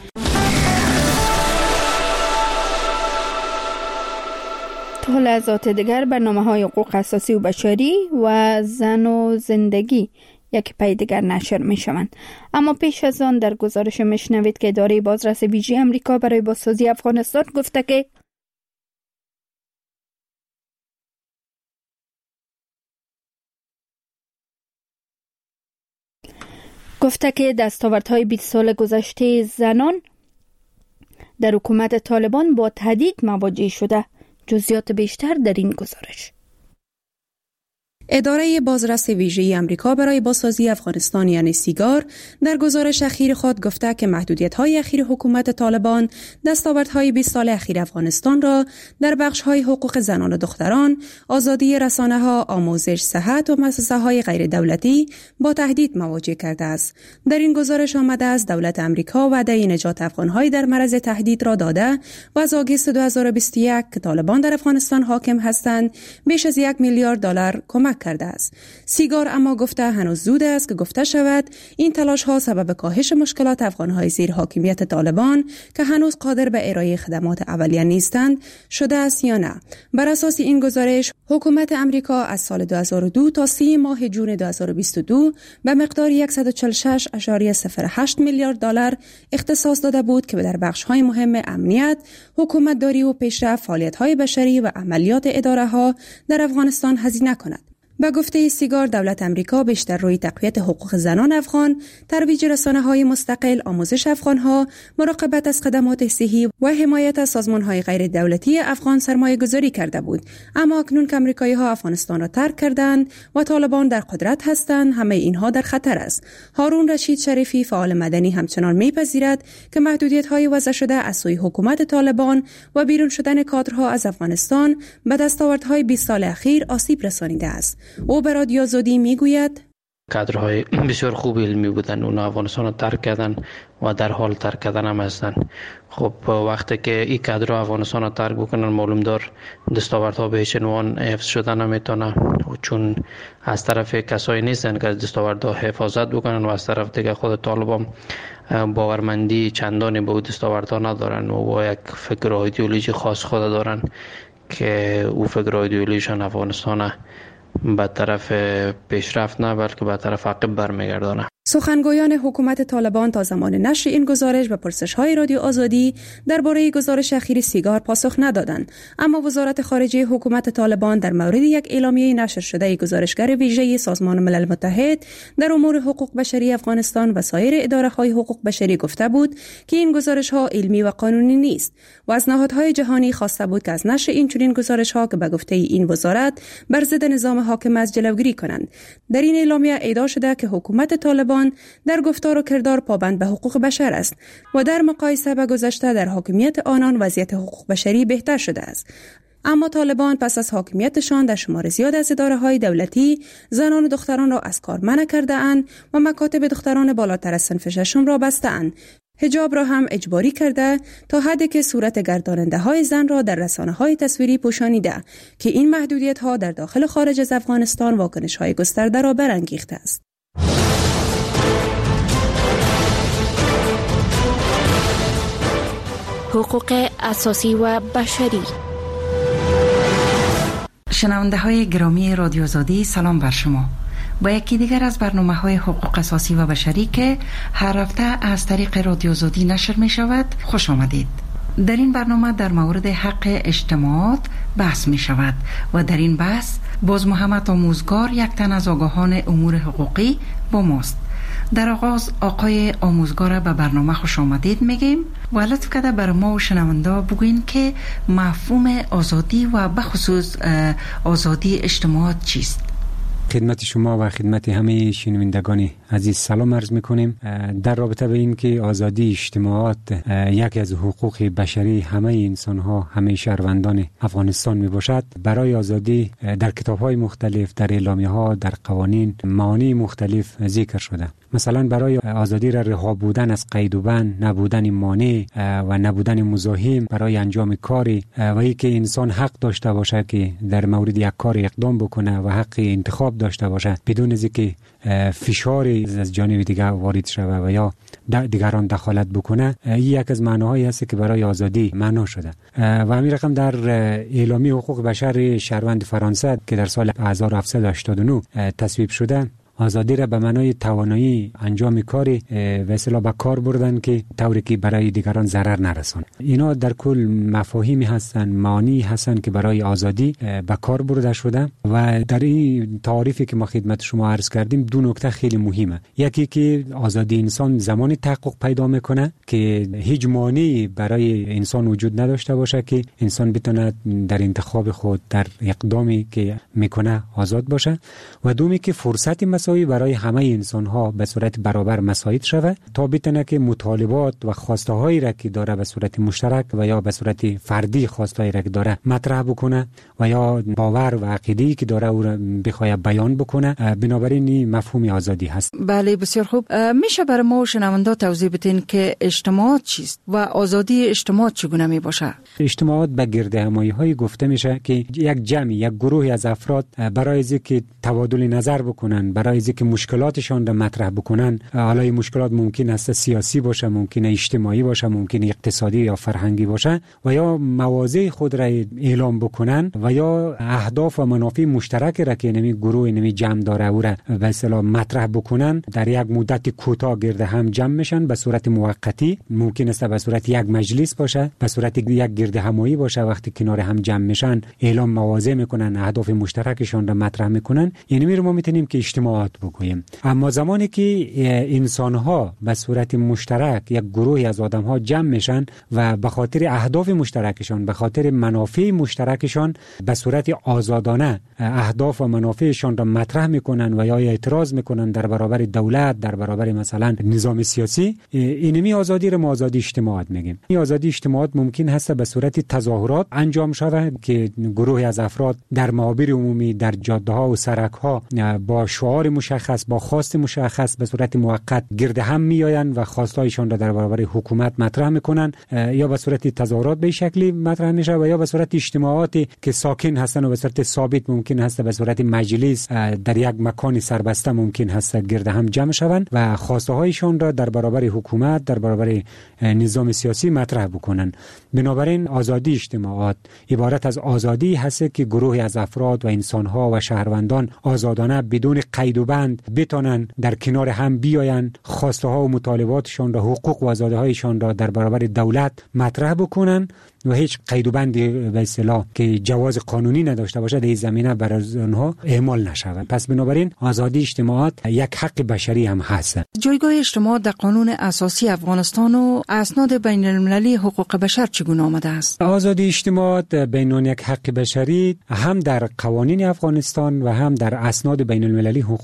تا لحظات دیگر برنامه‌های حقوق اساسی و بشری و زن و زندگی یک پی دیگر نشر می شوند. اما پیش از آن در گزارش میشنوید که اداره بازرس ویژه امریکا برای بازسازی افغانستان گفته که گفته که دستاوردهای بیست سال گذشته زنان در حکومت طالبان با تهدید مواجه شده. جزئیات بیشتر در این گزارش. اداره بازرس ویژه آمریکا برای بازسازی افغانستان یعنی سیگار در گزارش اخیر خود گفته که محدودیت‌های اخیر حکومت طالبان دستاوردهای بیست سال اخیر افغانستان را در بخش‌های حقوق زنان و دختران، آزادی رسانه‌ها، آموزش، صحت و مؤسسه‌های غیر دولتی با تهدید مواجه کرده است. در این گزارش آمده است دولت آمریکا وعده نجات افغان‌های در معرض تهدید را داده و از آگوست دو هزار و بیست و یک که طالبان در افغانستان حاکم هستند، بیش از یک میلیارد دلار کمک کرده است. سیگار اما گفته هنوز زود است که گفته شود این تلاش ها سبب کاهش مشکلات افغان های زیر حاکمیت طالبان که هنوز قادر به ارائه خدمات اولیه نیستند شده است یا نه. بر اساس این گزارش حکومت امریکا از سال دو هزار و دو تا سی ماه جون دو هزار و بیست و دو به مقدار صد و چهل و شش ممیز صفر هشت میلیارد دلار اختصاص داده بود که در بخش های مهم امنیت، حکومت داری و پیشرفت، فعالیت های بشری و عملیات اداره ها در افغانستان هزینه کند. با گفته سیگار دولت امریکا بیشتر روی تقویت حقوق زنان افغان، ترویج رسانه‌های مستقل، آموزش افغان‌ها، مراقبت از خدمات صحی و حمایت از سازمان‌های غیر دولتی افغان سرمایه‌گذاری کرده بود. اما اکنون که آمریکایی‌ها افغانستان را ترک کردند و طالبان در قدرت هستند، همه اینها در خطر است. هارون رشید شریفی فعال مدنی همچنان می‌پذیرد که محدودیت‌های وضع شده از سوی حکومت طالبان و بیرون شدن کادرها از افغانستان به دستاوردهای بیست سال اخیر آسیب رسانیده است. او به رادیو آزادی میگوید کادرهای بسیار خوب علمی بودن، اونا افغانستان رو ترک کردن و در حال ترک کردن هم هستن. خب وقتی که این کادرها افغانستان رو ترک بکنن معلوم دار دستاوردها به هیچ عنوان حفظ شدن نمیتونه، چون از طرف کسایی نیستن که از دستاوردها حفاظت بکنن و از طرف دیگه خود طالبان باورمندی چندانی به دستاوردها ندارن و یک فکر و ایدئولوژی خاص خود دارن که او فکر و ایدئولوژیشان افغانستان به طرف پیشرفت نه بلکه به طرف عقب برمیگردانه. سخنگویان حکومت طالبان تا زمان نشر این گزارش به پرسش‌های رادیو آزادی درباره گزارش اخیر سیگار پاسخ ندادند، اما وزارت خارجه حکومت طالبان در مورد یک اعلامیه نشر شده گزارشگر ویژه سازمان ملل متحد در امور حقوق بشری افغانستان و سایر اداره‌های حقوق بشری گفته بود که این گزارش‌ها علمی و قانونی نیست و از نهادهای جهانی خواسته بود که از نشر این چنین گزارش‌ها که به گفته این وزارت بر ضد نظام حاکم از جلوگیری کنند. در این اعلامیه ادعا شده که حکومت طالبان در گفتار و کردار پابند به حقوق بشر است و در مقایسه با گذشته در حاکمیت آنان وضعیت حقوق بشری بهتر شده است. اما طالبان پس از حاکمیتشان در شمار زیاد از اداره‌های دولتی زنان و دختران را از کار منع کرده اند و مکاتب دختران بالاتر از صنف ششم را بسته اند. حجاب را هم اجباری کرده تا حدی که صورت گرداننده های زن را در رسانه های تصویری پوشانیده که این محدودیت ها در داخل و خارج از افغانستان واکنش های گسترده را برانگیخته است. حقوق اساسی و بشری. شنونده های گرامی رادیو آزادی، سلام بر شما. با یکی دیگر از برنامه های حقوق اساسی و بشری که هر هفته از طریق رادیو آزادی نشر می شود خوش آمدید. در این برنامه در مورد حق اجتماعات بحث می شود و در این بحث باز محمد آموزگار، یک تن از آگاهان امور حقوقی، با ماست. در آغاز آقای آموزگار به برنامه خوش آمدید میگیم و لطف کرده بر ما و شنونده بگوین که مفهوم آزادی و بخصوص آزادی اجتماعات چیست؟ خدمت شما و خدمت همه شنوندگان عزیز سلام عرض میکنیم. در رابطه به این که آزادی اجتماعات یکی از حقوق بشری همه انسان ها، همه شهروندان افغانستان می باشد، برای آزادی در کتاب های مختلف، در اعلامیه ها، در قوانین معانی مختلف ذکر شده. مثلا برای آزادی را رها بودن از قید و بند، نبودن مانع و نبودن مزاحم برای انجام کاری و اینکه انسان حق داشته باشه که در مورد یک کار اقدام بکنه و حق انتخاب داشته باشه بدون از اینکه فشار از جانب دیگر وارد شود و یا دیگران دخالت بکنه. این یک از معناهایی است که برای آزادی معنا شده و همین رقم در اعلامیه حقوق بشر شهروند فرانسه که در سال هزار و هفتصد و هشتاد و نه تصویب شده، آزادی را به معنای توانایی انجام کاری و اصطلاح به کار بردن که طوری که برای دیگران ضرر نرسونه. اینا در کل مفاهیمی هستن، معانی هستن که برای آزادی به کار برده شده و در این تعریفی که ما خدمت شما عرض کردیم دو نکته خیلی مهمه. یکی که آزادی انسان زمانی تحقق پیدا میکنه که هیچ مانعی برای انسان وجود نداشته باشه که انسان بتونه در انتخاب خود، در اقدامی که میکنه آزاد باشه، و دومی که فرصتی مساوی برای همه انسان ها به صورت برابر مساعد شود تا بتونه که مطالبات و خواسته هایی را که داره به صورت مشترک و یا به صورت فردی خواسته هایی را که داره مطرح بکنه و یا باور و عقیده‌ای که داره او را بخواد بیان بکنه. بنابراین این مفهوم آزادی هست. بله، بسیار خوب. میشه برای ما و شنونده توضیح بدین که اجتماعات چیست و آزادی اجتماعات چگونه می باشه؟ اجتماعات به گرد همایی های گفته میشه که یک جمعی، یک گروهی از افراد برای اینکه تبادل نظر بکنن، برای اینکه مشکلاتشان را مطرح بکنن، حالا این مشکلات ممکن است سیاسی باشه، ممکن اجتماعی باشه، ممکن اقتصادی یا فرهنگی باشه، و یا مواضع خود را اعلام بکنن و یا اهداف و منافع مشترک را که نمی گروه نمی جمع داره او را به اصطلاح مطرح بکنن، در یک مدت کوتاه گرد هم جمع میشن به صورت موقتی. ممکن است به صورت یک مجلس باشه، به صورت یک گرد همایی باشه. وقتی کنار هم جمع میشن اعلام مواضع میکنن، اهداف مشترکشان را مطرح میکنن. یعنی می ما میتونیم که اجتماعات بگوییم. اما زمانی که انسان‌ها به صورت مشترک، یک گروهی از آدم‌ها جمع میشن و به خاطر اهداف مشترکشان، به خاطر منافع مشترکشان به صورت آزادانه اهداف و منافعشان را مطرح میکنن و یا اعتراض میکنن در برابر دولت، در برابر مثلا نظام سیاسی، اینمی آزادی را ما آزادی اجتماعات میگیم. این آزادی اجتماعات ممکن هست به صورت تظاهرات انجام شود که گروهی از افراد در محاور عمومی، در جاده‌ها و سرک‌ها با شعار مشخص، با خواست مشخص به صورت موقت گرد هم میآیند و خواستایشان را در برابر حکومت مطرح میکنن، یا به صورت تظاهرات به شکلی مطرح میشه و یا به صورت اجتماعاتی که ساکن هستن و به صورت ثابت ممکن هست به صورت مجلس در یک مکان سربسته ممکن هست گرد هم جمع شوند و خواسته هایشان را در برابر حکومت، در برابر نظام سیاسی مطرح بکنن. بنابراین آزادی اجتماعات عبارت از آزادی هست که گروهی از افراد و انسان‌ها و شهروندان آزادانه بدون قید و بند بتونن در کنار هم بیاین، خواسته ها و مطالباتشان را، حقوق و آزادی هایشان را در برابر دولت مطرح بکنن و هیچ قید و بندی به اصطلاح که جواز قانونی نداشته باشه در این زمینه برای آنها اعمال نشود. پس بنابراین آزادی اجتماعات یک حق بشری هم هست. جایگاه اجتماعات در قانون اساسی افغانستان و اسناد بین المللی حقوق بشر چگونه آمده است؟ آزادی اجتماعات بین یک حق بشری هم در قوانین افغانستان و هم در اسناد بین المللی حقوق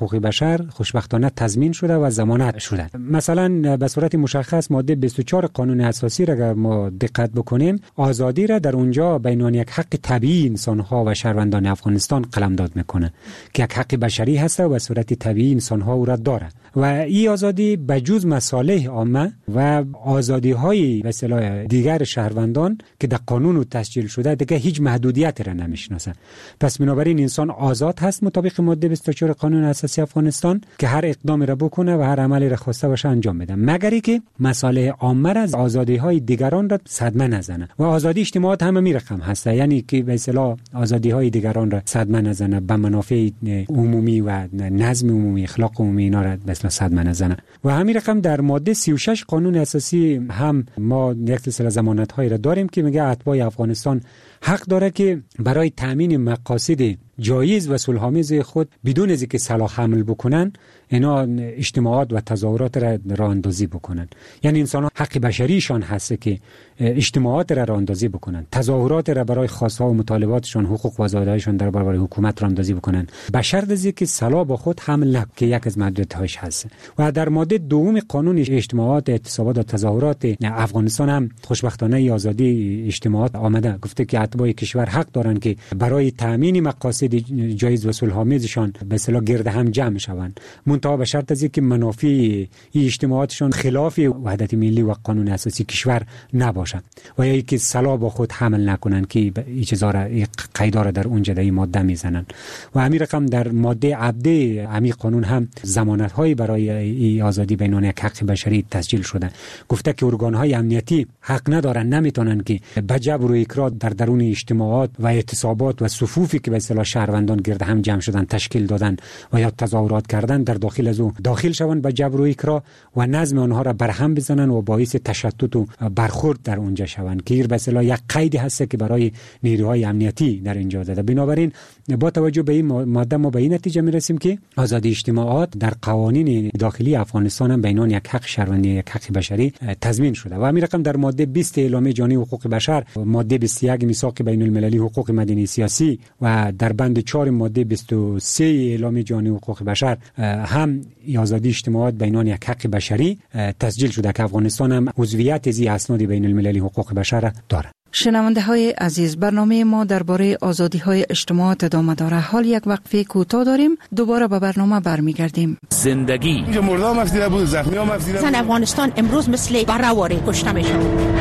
حقوق بشر خوشبختانه تضمین شده و ضمانت شده. مثلا به صورت مشخص ماده بیست و چهار قانون اساسی را اگر ما دقت بکنیم، آزادی را در اونجا به عنوان یک حق طبیعی انسان‌ها و شهروندان افغانستان قلمداد میکنه که یک حق بشری هست و به صورت طبیعی انسان‌ها او را داره و این آزادی بجز مصالح عامه و آزادی‌های به اصطلاح دیگر شهروندان که در قانون تسجیل شده دیگه هیچ محدودیتی را نمیشناسه. پس بنابراین انسان آزاد هست مطابق ماده بیست و چهار قانون اساسی افغانستان که هر اقدامی را بکنه و هر عملی را خواسته باشه انجام بده، مگر اینکه مصالح عامه را، آزادی‌های دیگران را صدمه نزنه. و آزادی اجتماعات هم همین رقم هست، یعنی که به اصطلاح آزادی‌های دیگران را صدمه نزنه، به منافع عمومی و نظم عمومی، اخلاق عمومی اینا را به اصطلاح صدمه نزنه. و همین رقم در ماده سی و شش قانون اساسی هم ما یک سلسله ضمانت‌هایی را داریم که میگه اتباع افغانستان حق داره که برای تامین مقاصد جایز و صلح‌آمیز خود بدون از اینکه سلاح حمل بکنن اینا اجتماعات و تظاهرات را راه اندازی بکنن. یعنی انسان حق بشریشان هست که اجتماعات را راه اندازی بکنن، تظاهرات را برای خواست‌ها و مطالباتشان، حقوق و آزادی‌هایشان در برابر حکومت راه اندازی بکنن، به شرط از اینکه سلاح با خود حمل نکنند که یک از محدودیت‌هاش هست. و در ماده دوم قانون اجتماعات، اعتصابات و تظاهرات افغانستان هم خوشبختانه آزادی اجتماعات آمده، گفته که اتباع کشور حق دارند که برای تامین مقاصد جایز و صلح‌آمیزشان به اصطلاح گرد هم جمع شوند، منتها به شرط از اینکه منافع این اجتماعاتشان خلاف وحدت ملی و قانون اساسی کشور نباشه و یا اینکه سلاح با خود حمل نکنند که این چیزا را قیدا را در اونجا در این ماده میزنن. و همین رقم در ماده عبده همین قانون هم ضمانت‌های برای این آزادی به عنوان یک حق بشری تسجیل شده، گفته که ارگان‌های امنیتی حق ندارن، نمیتونن که به جبر و اکراه در درون اجتماعات و اعتصابات و صفوفی که به اصطلاح شهروندان گرد هم جمع شدن تشکیل دادن و یا تظاهرات کردن در داخل از او داخل شوند به جبر و اکراه و نظم آنها را برهم بزنن و باعث تشتت و برخورد در اونجا شوند که به اصطلاح یک قیدی هست که برای نیروهای امنیتی در اینجا داده. بنابراین با توجه به این ماده ما به این نتیجه میرسیم که آزادی اجتماعات در قوانین داخلی افغانستان هم به عنوان یک حق شهروندی، یک حق بشری تضمین شده. و همین رقم در ماده بیست اعلامیه جهانی حقوق بشر، ماده بیست و یک میثاق بین المللی حقوق مدنی سیاسی و در بند چهار ماده بیست و سه اعلامیه جهانی حقوق بشر هم آزادی اجتماعات به عنوان یک حق بشری تسجیل شده که افغانستان هم عضویت از اسناد بین المللی حقوق بشر دارد. شنونده های عزیز، برنامه ما درباره آزادی های اجتماعات ادامه داره. حال یک وقفه کوتاه داریم، دوباره به برنامه برمیگردیم. زندگی اینجا مردم مفیده بود، زخمی ها مفیده بود. افغانستان امروز مثل برآوری کشته میشه.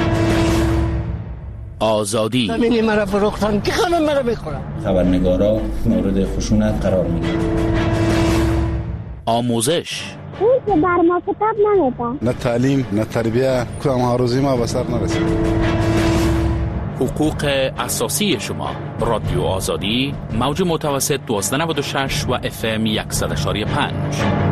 آزادی زمینی مرا فروختن که خانم مرا بخورن. خبرنگارا مورد خشونت قرار میگیرن. آموزش اون که بر ما کتاب نمیده، نه تعلیم نه تربیه، کدام هاروزی ما به سر نرسید. حقوق اساسی شما. رادیو آزادی، موج متوسط دوازده نود و شش و اف ام صد و یک و پنج.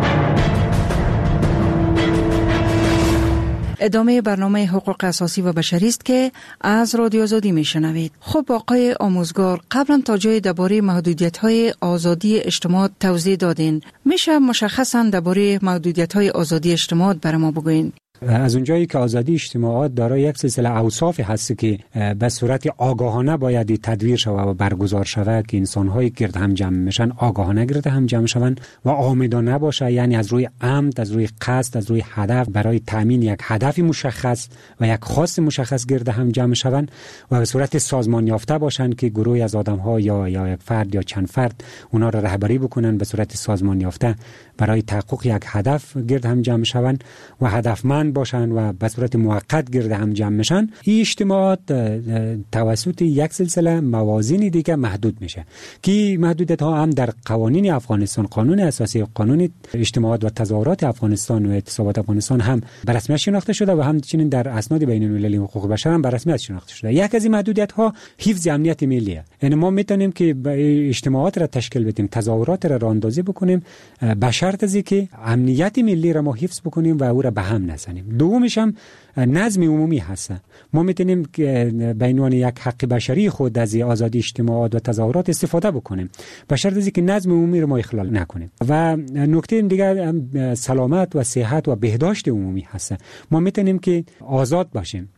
ادامه برنامه حقوق اساسی و بشری است که از رادیو آزادی میشنوید. خب آقای آموزگار، قبلا تا جای درباره محدودیت‌های آزادی اجتماع توضیح دادین، میشه مشخصاً درباره محدودیت‌های آزادی اجتماع برای ما بگوین؟ از اونجایی که آزادی اجتماعات دارای یک سلسله اوصاف هست که به صورت آگاهانه باید تدویر شود و برگزار شود که انسان‌های گرد هم جمع میشن آگاهانه گرد هم جمع شوند و عامدانه باشه، یعنی از روی عمد، از روی قصد، از روی هدف برای تامین یک هدف مشخص و یک خواست مشخص گرد هم جمع شوند و به صورت سازمان یافته باشند که گروهی از آدم‌ها یا یا یک فرد یا چند فرد اونا را رهبری بکنن به صورت سازمان یافته برای تحقق یک هدف گرد هم جمع شوند و هدفمند باشن و به صورت موقت گرد هم جمع میشن. این اجتماعات توسط یک سلسله موازین دیگه محدود میشه که محدودیت ها هم در قوانین افغانستان، قانون اساسی و قانون اجتماعات و تظاهرات افغانستان و اعتصابات افغانستان هم به رسمیت شناخته شده و همچنین در اسناد بین المللی حقوق بشر هم به رسمیت شناخته شده. یک از این محدودیت ها حفظ امنیت ملیه. یعنی ما میتونیم که اجتماعات را تشکیل بدیم، تظاهرات را راه اندازی بکنیم به شرط از اینکه امنیت ملی را ما حفظ بکنیم و او را به هم نزنیم. دومش هم نظم عمومی هست. ما میتونیم به عنوان یک حق بشری خود از آزادی اجتماعات و تظاهرات استفاده بکنیم به شرط از اینکه نظم عمومی رو ما اخلال نکنیم. و نکته دیگر سلامت و صحت و بهداشت عمومی هست. ما میتونیم که آزاد باشیم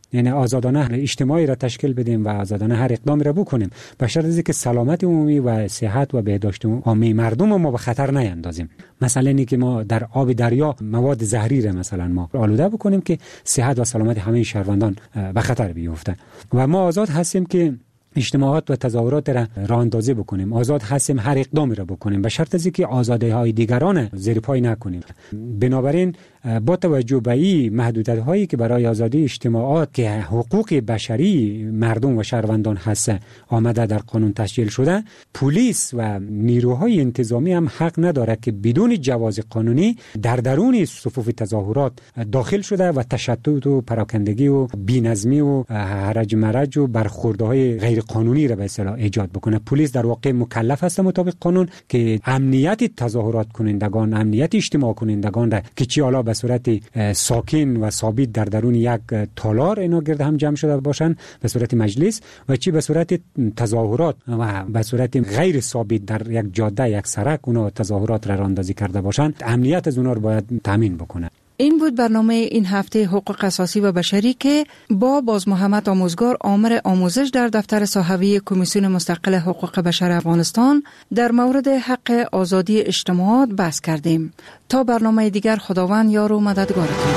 یعنی آزادانه اجتماعی را تشکیل بدیم و آزادانه هر اقدامی را بکنیم، به شرط از اینکه سلامت عمومی و صحت و بهداشت عمومی مردم ما به خطر نیندازیم. مثلا اینکه که ما در آب دریا مواد زهری را مثلا ما آلوده بکنیم که صحت و سلامت همه شهروندان به خطر بیفته. و ما آزاد هستیم که اجتماعات و تظاهرات را راه اندازی بکنیم، آزاد هستیم هر اقدامی را بکنیم، به شرط از اینکه آزادی های دیگران زیر پای نکنیم. بنابراین با توجه به این محدودیت هایی که برای آزادی اجتماعات که حقوق بشری مردم و شهروندان هست آمده در قانون تسجیل شده، پلیس و نیروهای انتظامی هم حق نداره که بدون جواز قانونی در درون صفوف تظاهرات داخل شده و تشتت و پراکندگی و بی‌نظمی و هرج مرج و برخوردهای غیر قانونی را به اصطلاح ایجاد بکنه. پلیس در واقع مکلف است مطابق قانون که امنیت تظاهرات کنندگان، امنیت اجتماع کنندگان را که چی حالا به صورت ساکن و ثابت در درون یک تالار اینا گرد هم جمع شده باشن به صورت مجلس و چی به صورت تظاهرات و به صورت غیر ثابت در یک جاده، یک سرک اونا تظاهرات را راندازی کرده باشن، امنیت از اونا رو باید تامین بکنه. این بود برنامه این هفته حقوق اساسی و بشری که با باز محمد آموزگار آمر آموزش در دفتر صحوی کمیسیون مستقل حقوق بشر افغانستان در مورد حق آزادی اجتماعات بحث کردیم. تا برنامه دیگر خداوند یار و مددگارتون.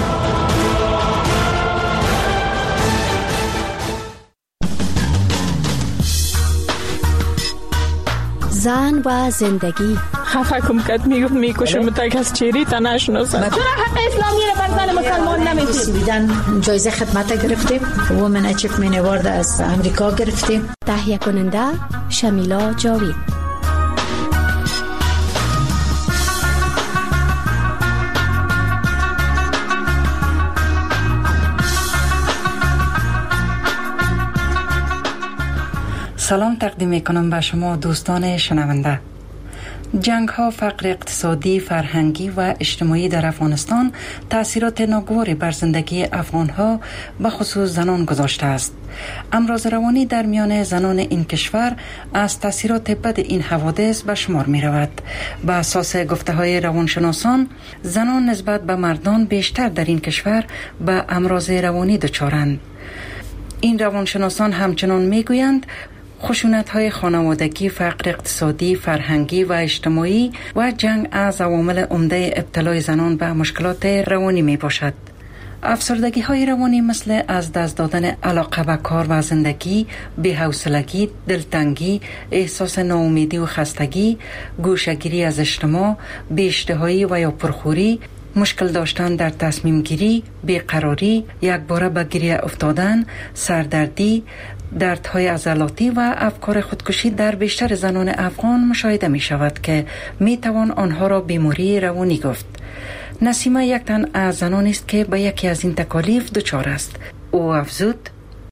زن و زندگی. خفه کم کد میگفت میکشم تا کس چیری تا نشناسد. چرا حق اسلامی رو بر زن مسلمان نمیدید؟ سویدن جایزه خدمت گرفتیم، وومن اچیومنت اوارد از امریکا گرفتیم. تهیه کننده شمیلا جاوید. سلام تقدیم میکنم به شما دوستان شنونده. جنگ ها، فقر اقتصادی، فرهنگی و اجتماعی در افغانستان تأثیرات ناگواری بر زندگی افغان ها به خصوص زنان گذاشته است. امراض روانی در میان زنان این کشور از تأثیرات بد این حوادث به شمار می رود. به اساس گفته های روانشناسان، زنان نسبت به مردان بیشتر در این کشور به امراض روانی دچارند. این روانشناسان همچنان می گویند خشونت‌های خانوادگی، فقر اقتصادی، فرهنگی و اجتماعی و جنگ از عوامل عمده ابتلای زنان به مشکلات روانی می باشد. افسردگی های روانی مثل از دست دادن علاقه به کار و زندگی، بی‌حوصلگی، دلتنگی، احساس ناامیدی و خستگی، گوشه‌گیری از اجتماع، بی‌اشتهایی و یا پرخوری، مشکل داشتن در تصمیم گیری، بیقراری، یک باره به گریه افتادن، سردردی، دردهای عضلاتی و افکار خودکشی در بیشتر زنان افغان مشاهده می شود که می توان آنها را بیماری روانی گفت. نسیمه یک تن از زنان است که به یکی از این تکالیف دچار است. او افزود: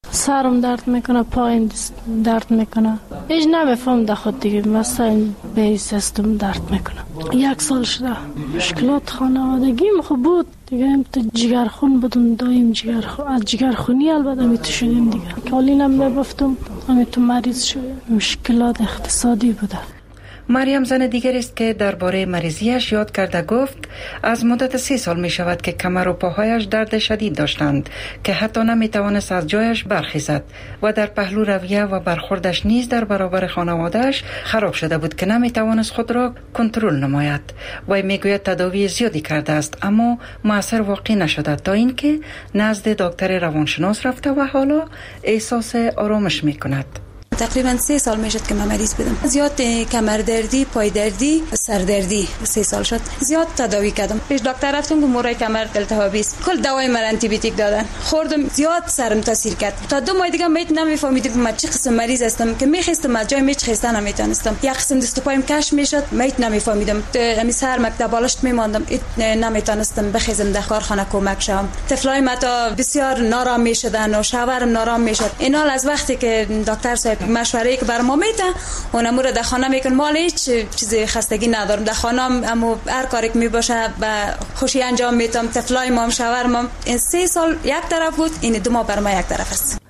سرم درد میکنه، پایم درد میکنه، هیچ نمیفهم در خود دیگه، مثلا به سیستم درد میکنه. یک سال شده مشکلات خانوادگیم خوب بود دیگه، هم تو جگرخون بودم، دایم جگرخون از جگرخونی البته می تو شدیم دیگه، کالینم میبفتم، همین تو مریض شدیم. مشکلات اقتصادی بوده. مریم زن دیگر است که درباره مریضیش یاد کرده گفت از مدت سی سال می شود که کمر و پاهایش درد شدید داشتند که حتی نمی توانست از جایش برخیزد و در پهلو رویه و برخوردش نیز در برابر خانوادهش خراب شده بود که نمی توانست خود را کنترل نماید. و می گوید تداوی زیادی کرده است اما موثر واقع نشده تا اینکه نزد دکتر روانشناس رفته و حالا احساس آرامش می کند. تقریبا سه سال میشد که من مریض بودم. زیاد کمر دردی، پای دردی، سر دردی سه سال شد. زیاد تداوی کردم. پیش دکتر رفتم که مورای کمر التهابی است. کل دوای من آنتی بیوتیک دادن. خوردم، زیاد سرم تاثیر کرد. تا دو ماه دیگه میت نمیفهمیدم من چه قسم مریض هستم که میخواستم از جای میچ خسته نمیتونستم. یک قسم دست و پایم کش میشد، میت نمیفهمیدم. همین سر مکتب بالشت میماندم، نمیتونستم بخیزم در کارخانه کمک شم. طفلای متا بسیار نارام میشدن و شوهرم نارام میشد. اینا از وقتی که دکتر صاحب مشوره که بر ما میده اونم رو در خانه میکن، مال هیچ چیزی خستگی ندارم در خانه، اما هر کاری که میباشه به خوشی انجام میدم. طفلای ما هم شوهرم این سه سال یک طرف بود، این دو ماه بر ما یک طرف است.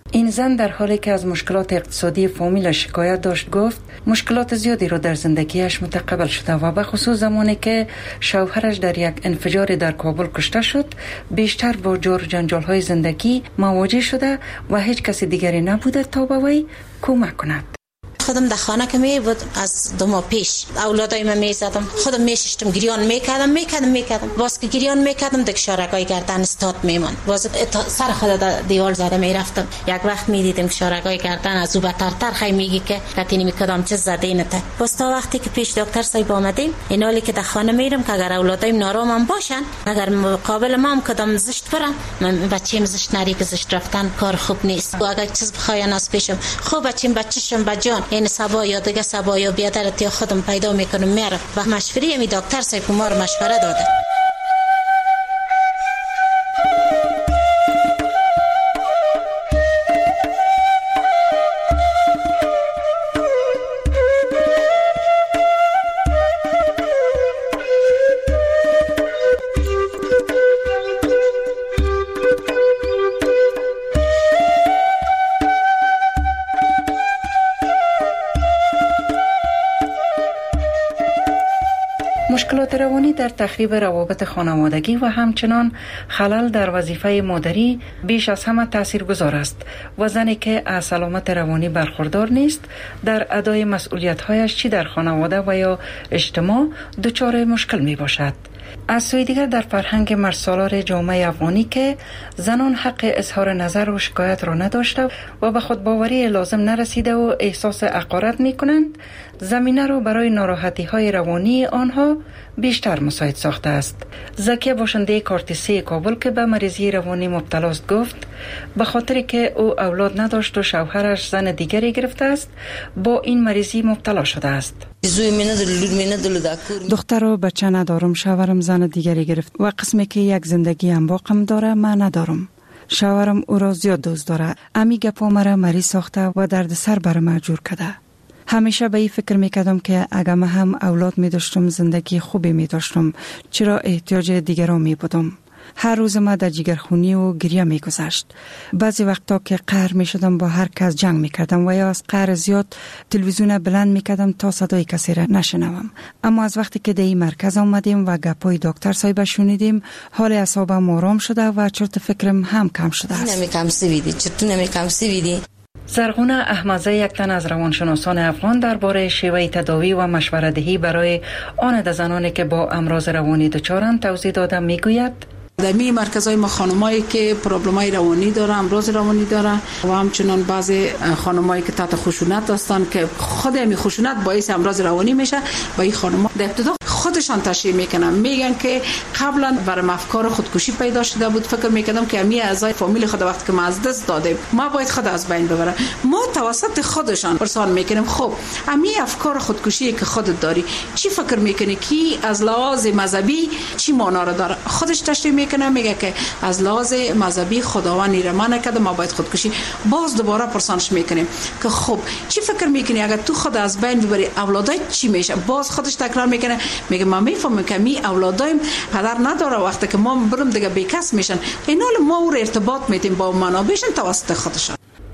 این زن در حالی که از مشکلات اقتصادی فامیل شکایت داشت گفت مشکلات زیادی رو در زندگیش متقبل شده و به خصوص زمانی که شوهرش در یک انفجار در کابل کشته شد بیشتر با جور جنجال های زندگی مواجه شده و هیچ کسی دیگری نبوده تا به وی کمک کند. خودم در خانه که می بود از دو ماه پیش اولادای من می زدم، خودم می ششتم گریان میکردم میکردم میکردم باز که گریان میکردم دیگه شارگای گردن استاد میمون، باز سر خود در دیوال زده میرفتم. یک وقت می دیدم که شارگای گردن از او بترتر خی میگی که کتینی میکردم چه زده اینته. باز تا وقتی که پیش دکتر صاحب آمدیم اینالی که در خانه میرم که اگر اولادایم نارامم باشن، اگر مقابل ما هم کدام زشت برم، من بچه‌م زشت نری که زشت رفتن کار خوب نیست. و اگر چیز بخواین از پیشم خوب بچه‌م بچه‌شم بجان این سبا یا دیگه سبا یا بیادرت یا خودم پیدا میکنم میرم و مشوره می دکتر صاحب ما رو مشوره داده. مشکلات روانی در تخریب روابط خانوادگی و همچنان خلل در وظیفه مادری بیش از همه تاثیرگذار است و زنی که از سلامت روانی برخوردار نیست در ادای مسئولیت‌هایش چی در خانواده و یا اجتماع دچار مشکل می باشد. از سوی دیگر در فرهنگ مرسالار جامعه افغانی که زنان حق اظهار نظر و شکایت را نداشته و به خود باوری لازم نرسیده و احساس حقارت می کنند، زمینه را برای ناراحتی های روانی آنها بیشتر مساعد ساخته است. زکیه باشنده کارتیسی کابل که به مریضی روانی مبتلا است گفت به خاطر که او اولاد نداشت و شوهرش زن دیگری گرفته است با این مریضی مبتلا شده است. دختر و بچه ندارم، شوهرم زن دیگری گرفت و قسمی که یک زندگی انباقم داره من ندارم. شوهرم او را زیاد دوست داره. امی گپا مرا مریض ساخته و درد سر بر ما جور کرده. همیشه به این فکر میکردم که اگر من هم اولاد می داشتم زندگی خوبی می داشتم، چرا احتیاج دیگران می بودم. هر روز ما در جگرخونی و گریه می گذشت. بعضی وقتا که قهر می شدم با هر کس جنگ می کردم و یا از قهر زیاد تلویزیون بلند می کردم تا صدای کسی را نشنوم. اما از وقتی که در این مرکز آمدیم و گپای دکتر صاحب شنیدیم، حال اعصابم آرام شده و چرت فکرم هم کم شده است. نمی کم سویدی چطور نمی کم سویدی زرغونه احمدزی یک تن از روانشناسان افغان درباره شیوه تداوی و مشوره دهی برای آن زنانی که با امراض روانی دچارند توضیح داده میگوید در می مرکزای ما خانمایی که پروبلمای روانی داره، امراض روانی داره و همچنان بعضی خانمایی که تحت خشونت هستن که خود همین خشونت باعث امراض روانی میشه و این خانم‌ها در ابتدا خودشان تشریح میکنن، میگن که قبلا برام افکار خودکشی پیدا شده بود، فکر میکردم که همین اعضای فامیل خود وقت که ما از دست دادیم ما باید خود از بین ببرم. ما توسط خودشان پرسان میکنیم خب همین افکار خودکشی که خودت داری چی فکر میکنی که از لحاظ مذهبی چی معنا رو داره؟ خودش تشریح میکنه، میگه که از لحاظ مذهبی خداوند نیرما نکرده ما باید خودکشی. باز دوباره پرسانش میکنیم که خب چی فکر میکنی اگر تو خود از بین ببری اولادای چی میشه؟ باز خودش تکرار میکنه، میگه ما میفهمم که می اولادایم پدر نداره، وقتی که ما برم دیگه بیکس میشن، این حال ما او ارتباط میدیم با منابعشون توسط خودشان.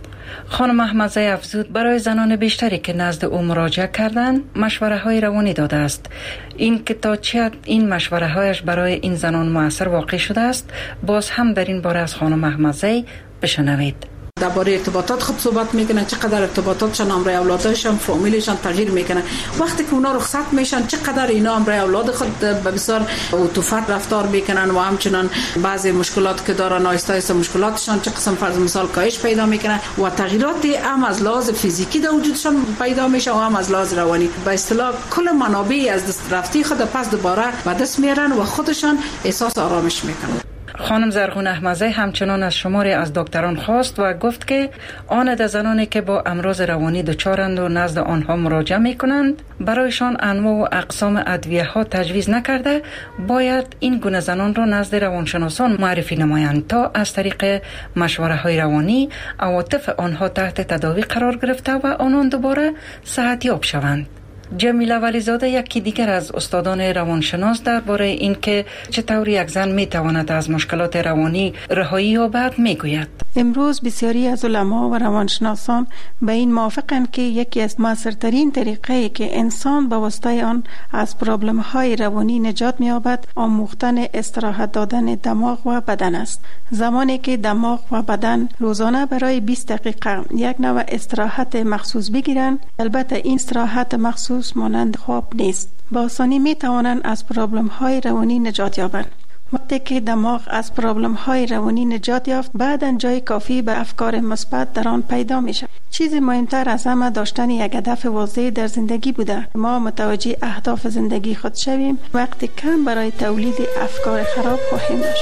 خانم احمدزی افزود برای زنان بیشتری که نزد او مراجعه کردند مشوره های روانی داده است. این که تا چه این مشوره هایش برای این زنان مؤثر واقع شده است باز هم در این باره از خانم احمدزی بشنوید. درباره ارتباطات خود صحبت میکنن، چقدر ارتباطاتشان امرای اولادشان فامیلشان تغییر میکنه. وقتی که اونا رخصت میشن چقدر اینا امرای اولاد خود به بسیار عطوفت رفتار میکنن و همچنان بعضی مشکلات که دارن آیسته آیسته مشکلاتشان چه قسم فرض مثال کاهش پیدا میکنه و تغییرات هم از لحاظ فیزیکی در وجودشان پیدا میشه و هم از لحاظ روانی. به اصطلاح کل منابع از دست رفتی خود پس دوباره به دست میارن و خودشان احساس آرامش میکنن. خانم زرغونه احمدزی همچنان از شماری از دکتران خواست و گفت که آن زنانی که با امراض روانی دچارند و نزد آنها مراجعه میکنند برایشان انواع و اقسام ادویه ها تجویز نکرده باید این گونه زنان را نزد روانشناسان معرفی نمایند تا از طریق مشوره های روانی عواطف آنها تحت تداوی قرار گرفته و آنان دوباره صحتیاب شوند. جمیله ولیزاده یکی دیگر از استادان روانشناس درباره اینکه چطور یک زن میتواند از مشکلات روانی رهایی یابد میگوید امروز بسیاری از علما و روانشناسان به این موافقند که یکی از موثرترین طریقه‌ای که انسان با واسطه آن از پرابلم‌های روانی نجات می‌یابد آموختن استراحت دادن دماغ و بدن است. زمانی که دماغ و بدن روزانه برای بیست دقیقه یک نوع استراحت مخصوص بگیرند، البته این استراحت مخصوص مانند خواب نیست، با آسانی می‌توانند از پرابلم‌های روانی نجات یابند. وقتی که دماغ از پرابلم های روانی نجات یافت، بعداً جای کافی به افکار مثبت در آن پیدا می شود. چیز مهمتر از همه داشتن یک هدف واضح در زندگی بوده. ما متوجه اهداف زندگی خود شویم، وقتی کم برای تولید افکار خراب خواهیم داشت.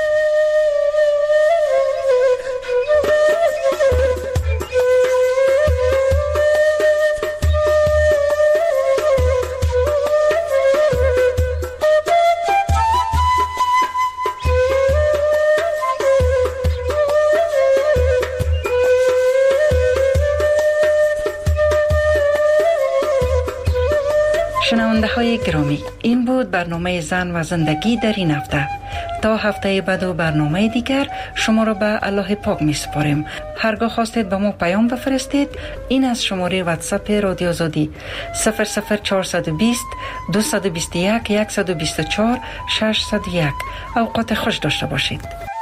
شنونده های گرامی، این بود برنامه زن و زندگی در این هفته. تا هفته بعد و برنامه دیگر شما را به الله پاک می سپاریم. هرگاه خواستید به ما پیام بفرستید، این از شماره واتساپ رادیو آزادی صفر صفر چهارصد و بیست دویست و بیست و یک صد و بیست و چهار ششصد و یک. اوقات خوش داشته باشید.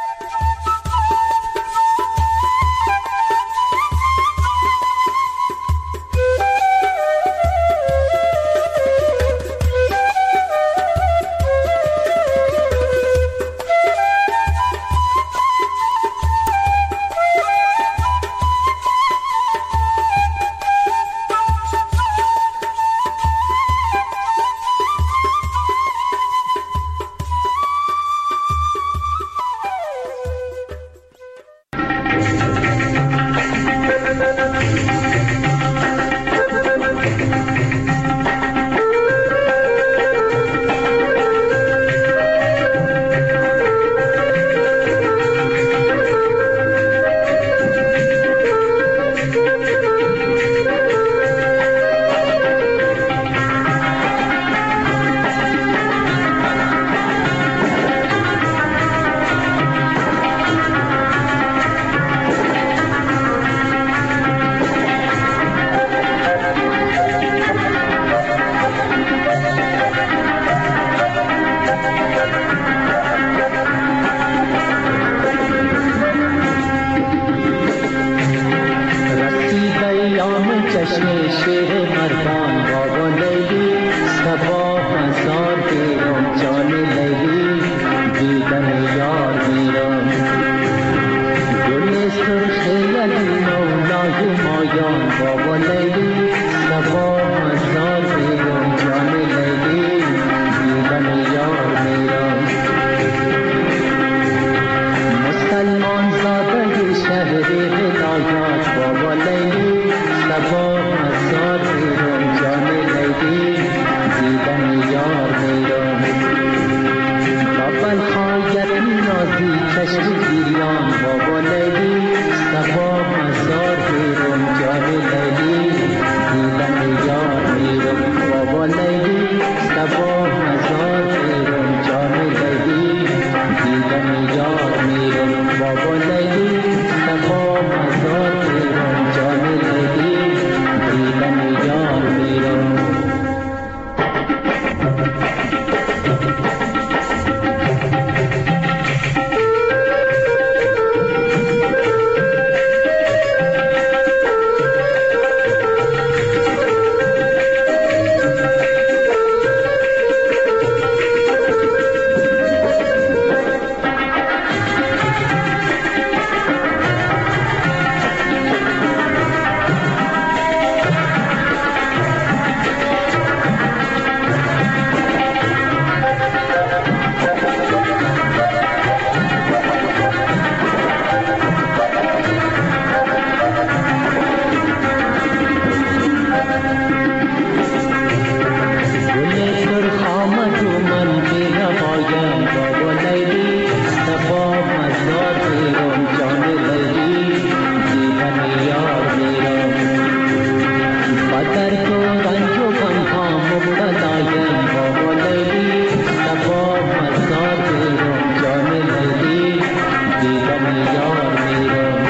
یار میرم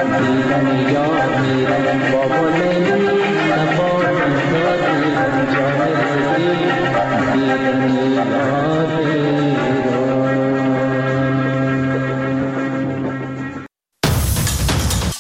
دیدن یار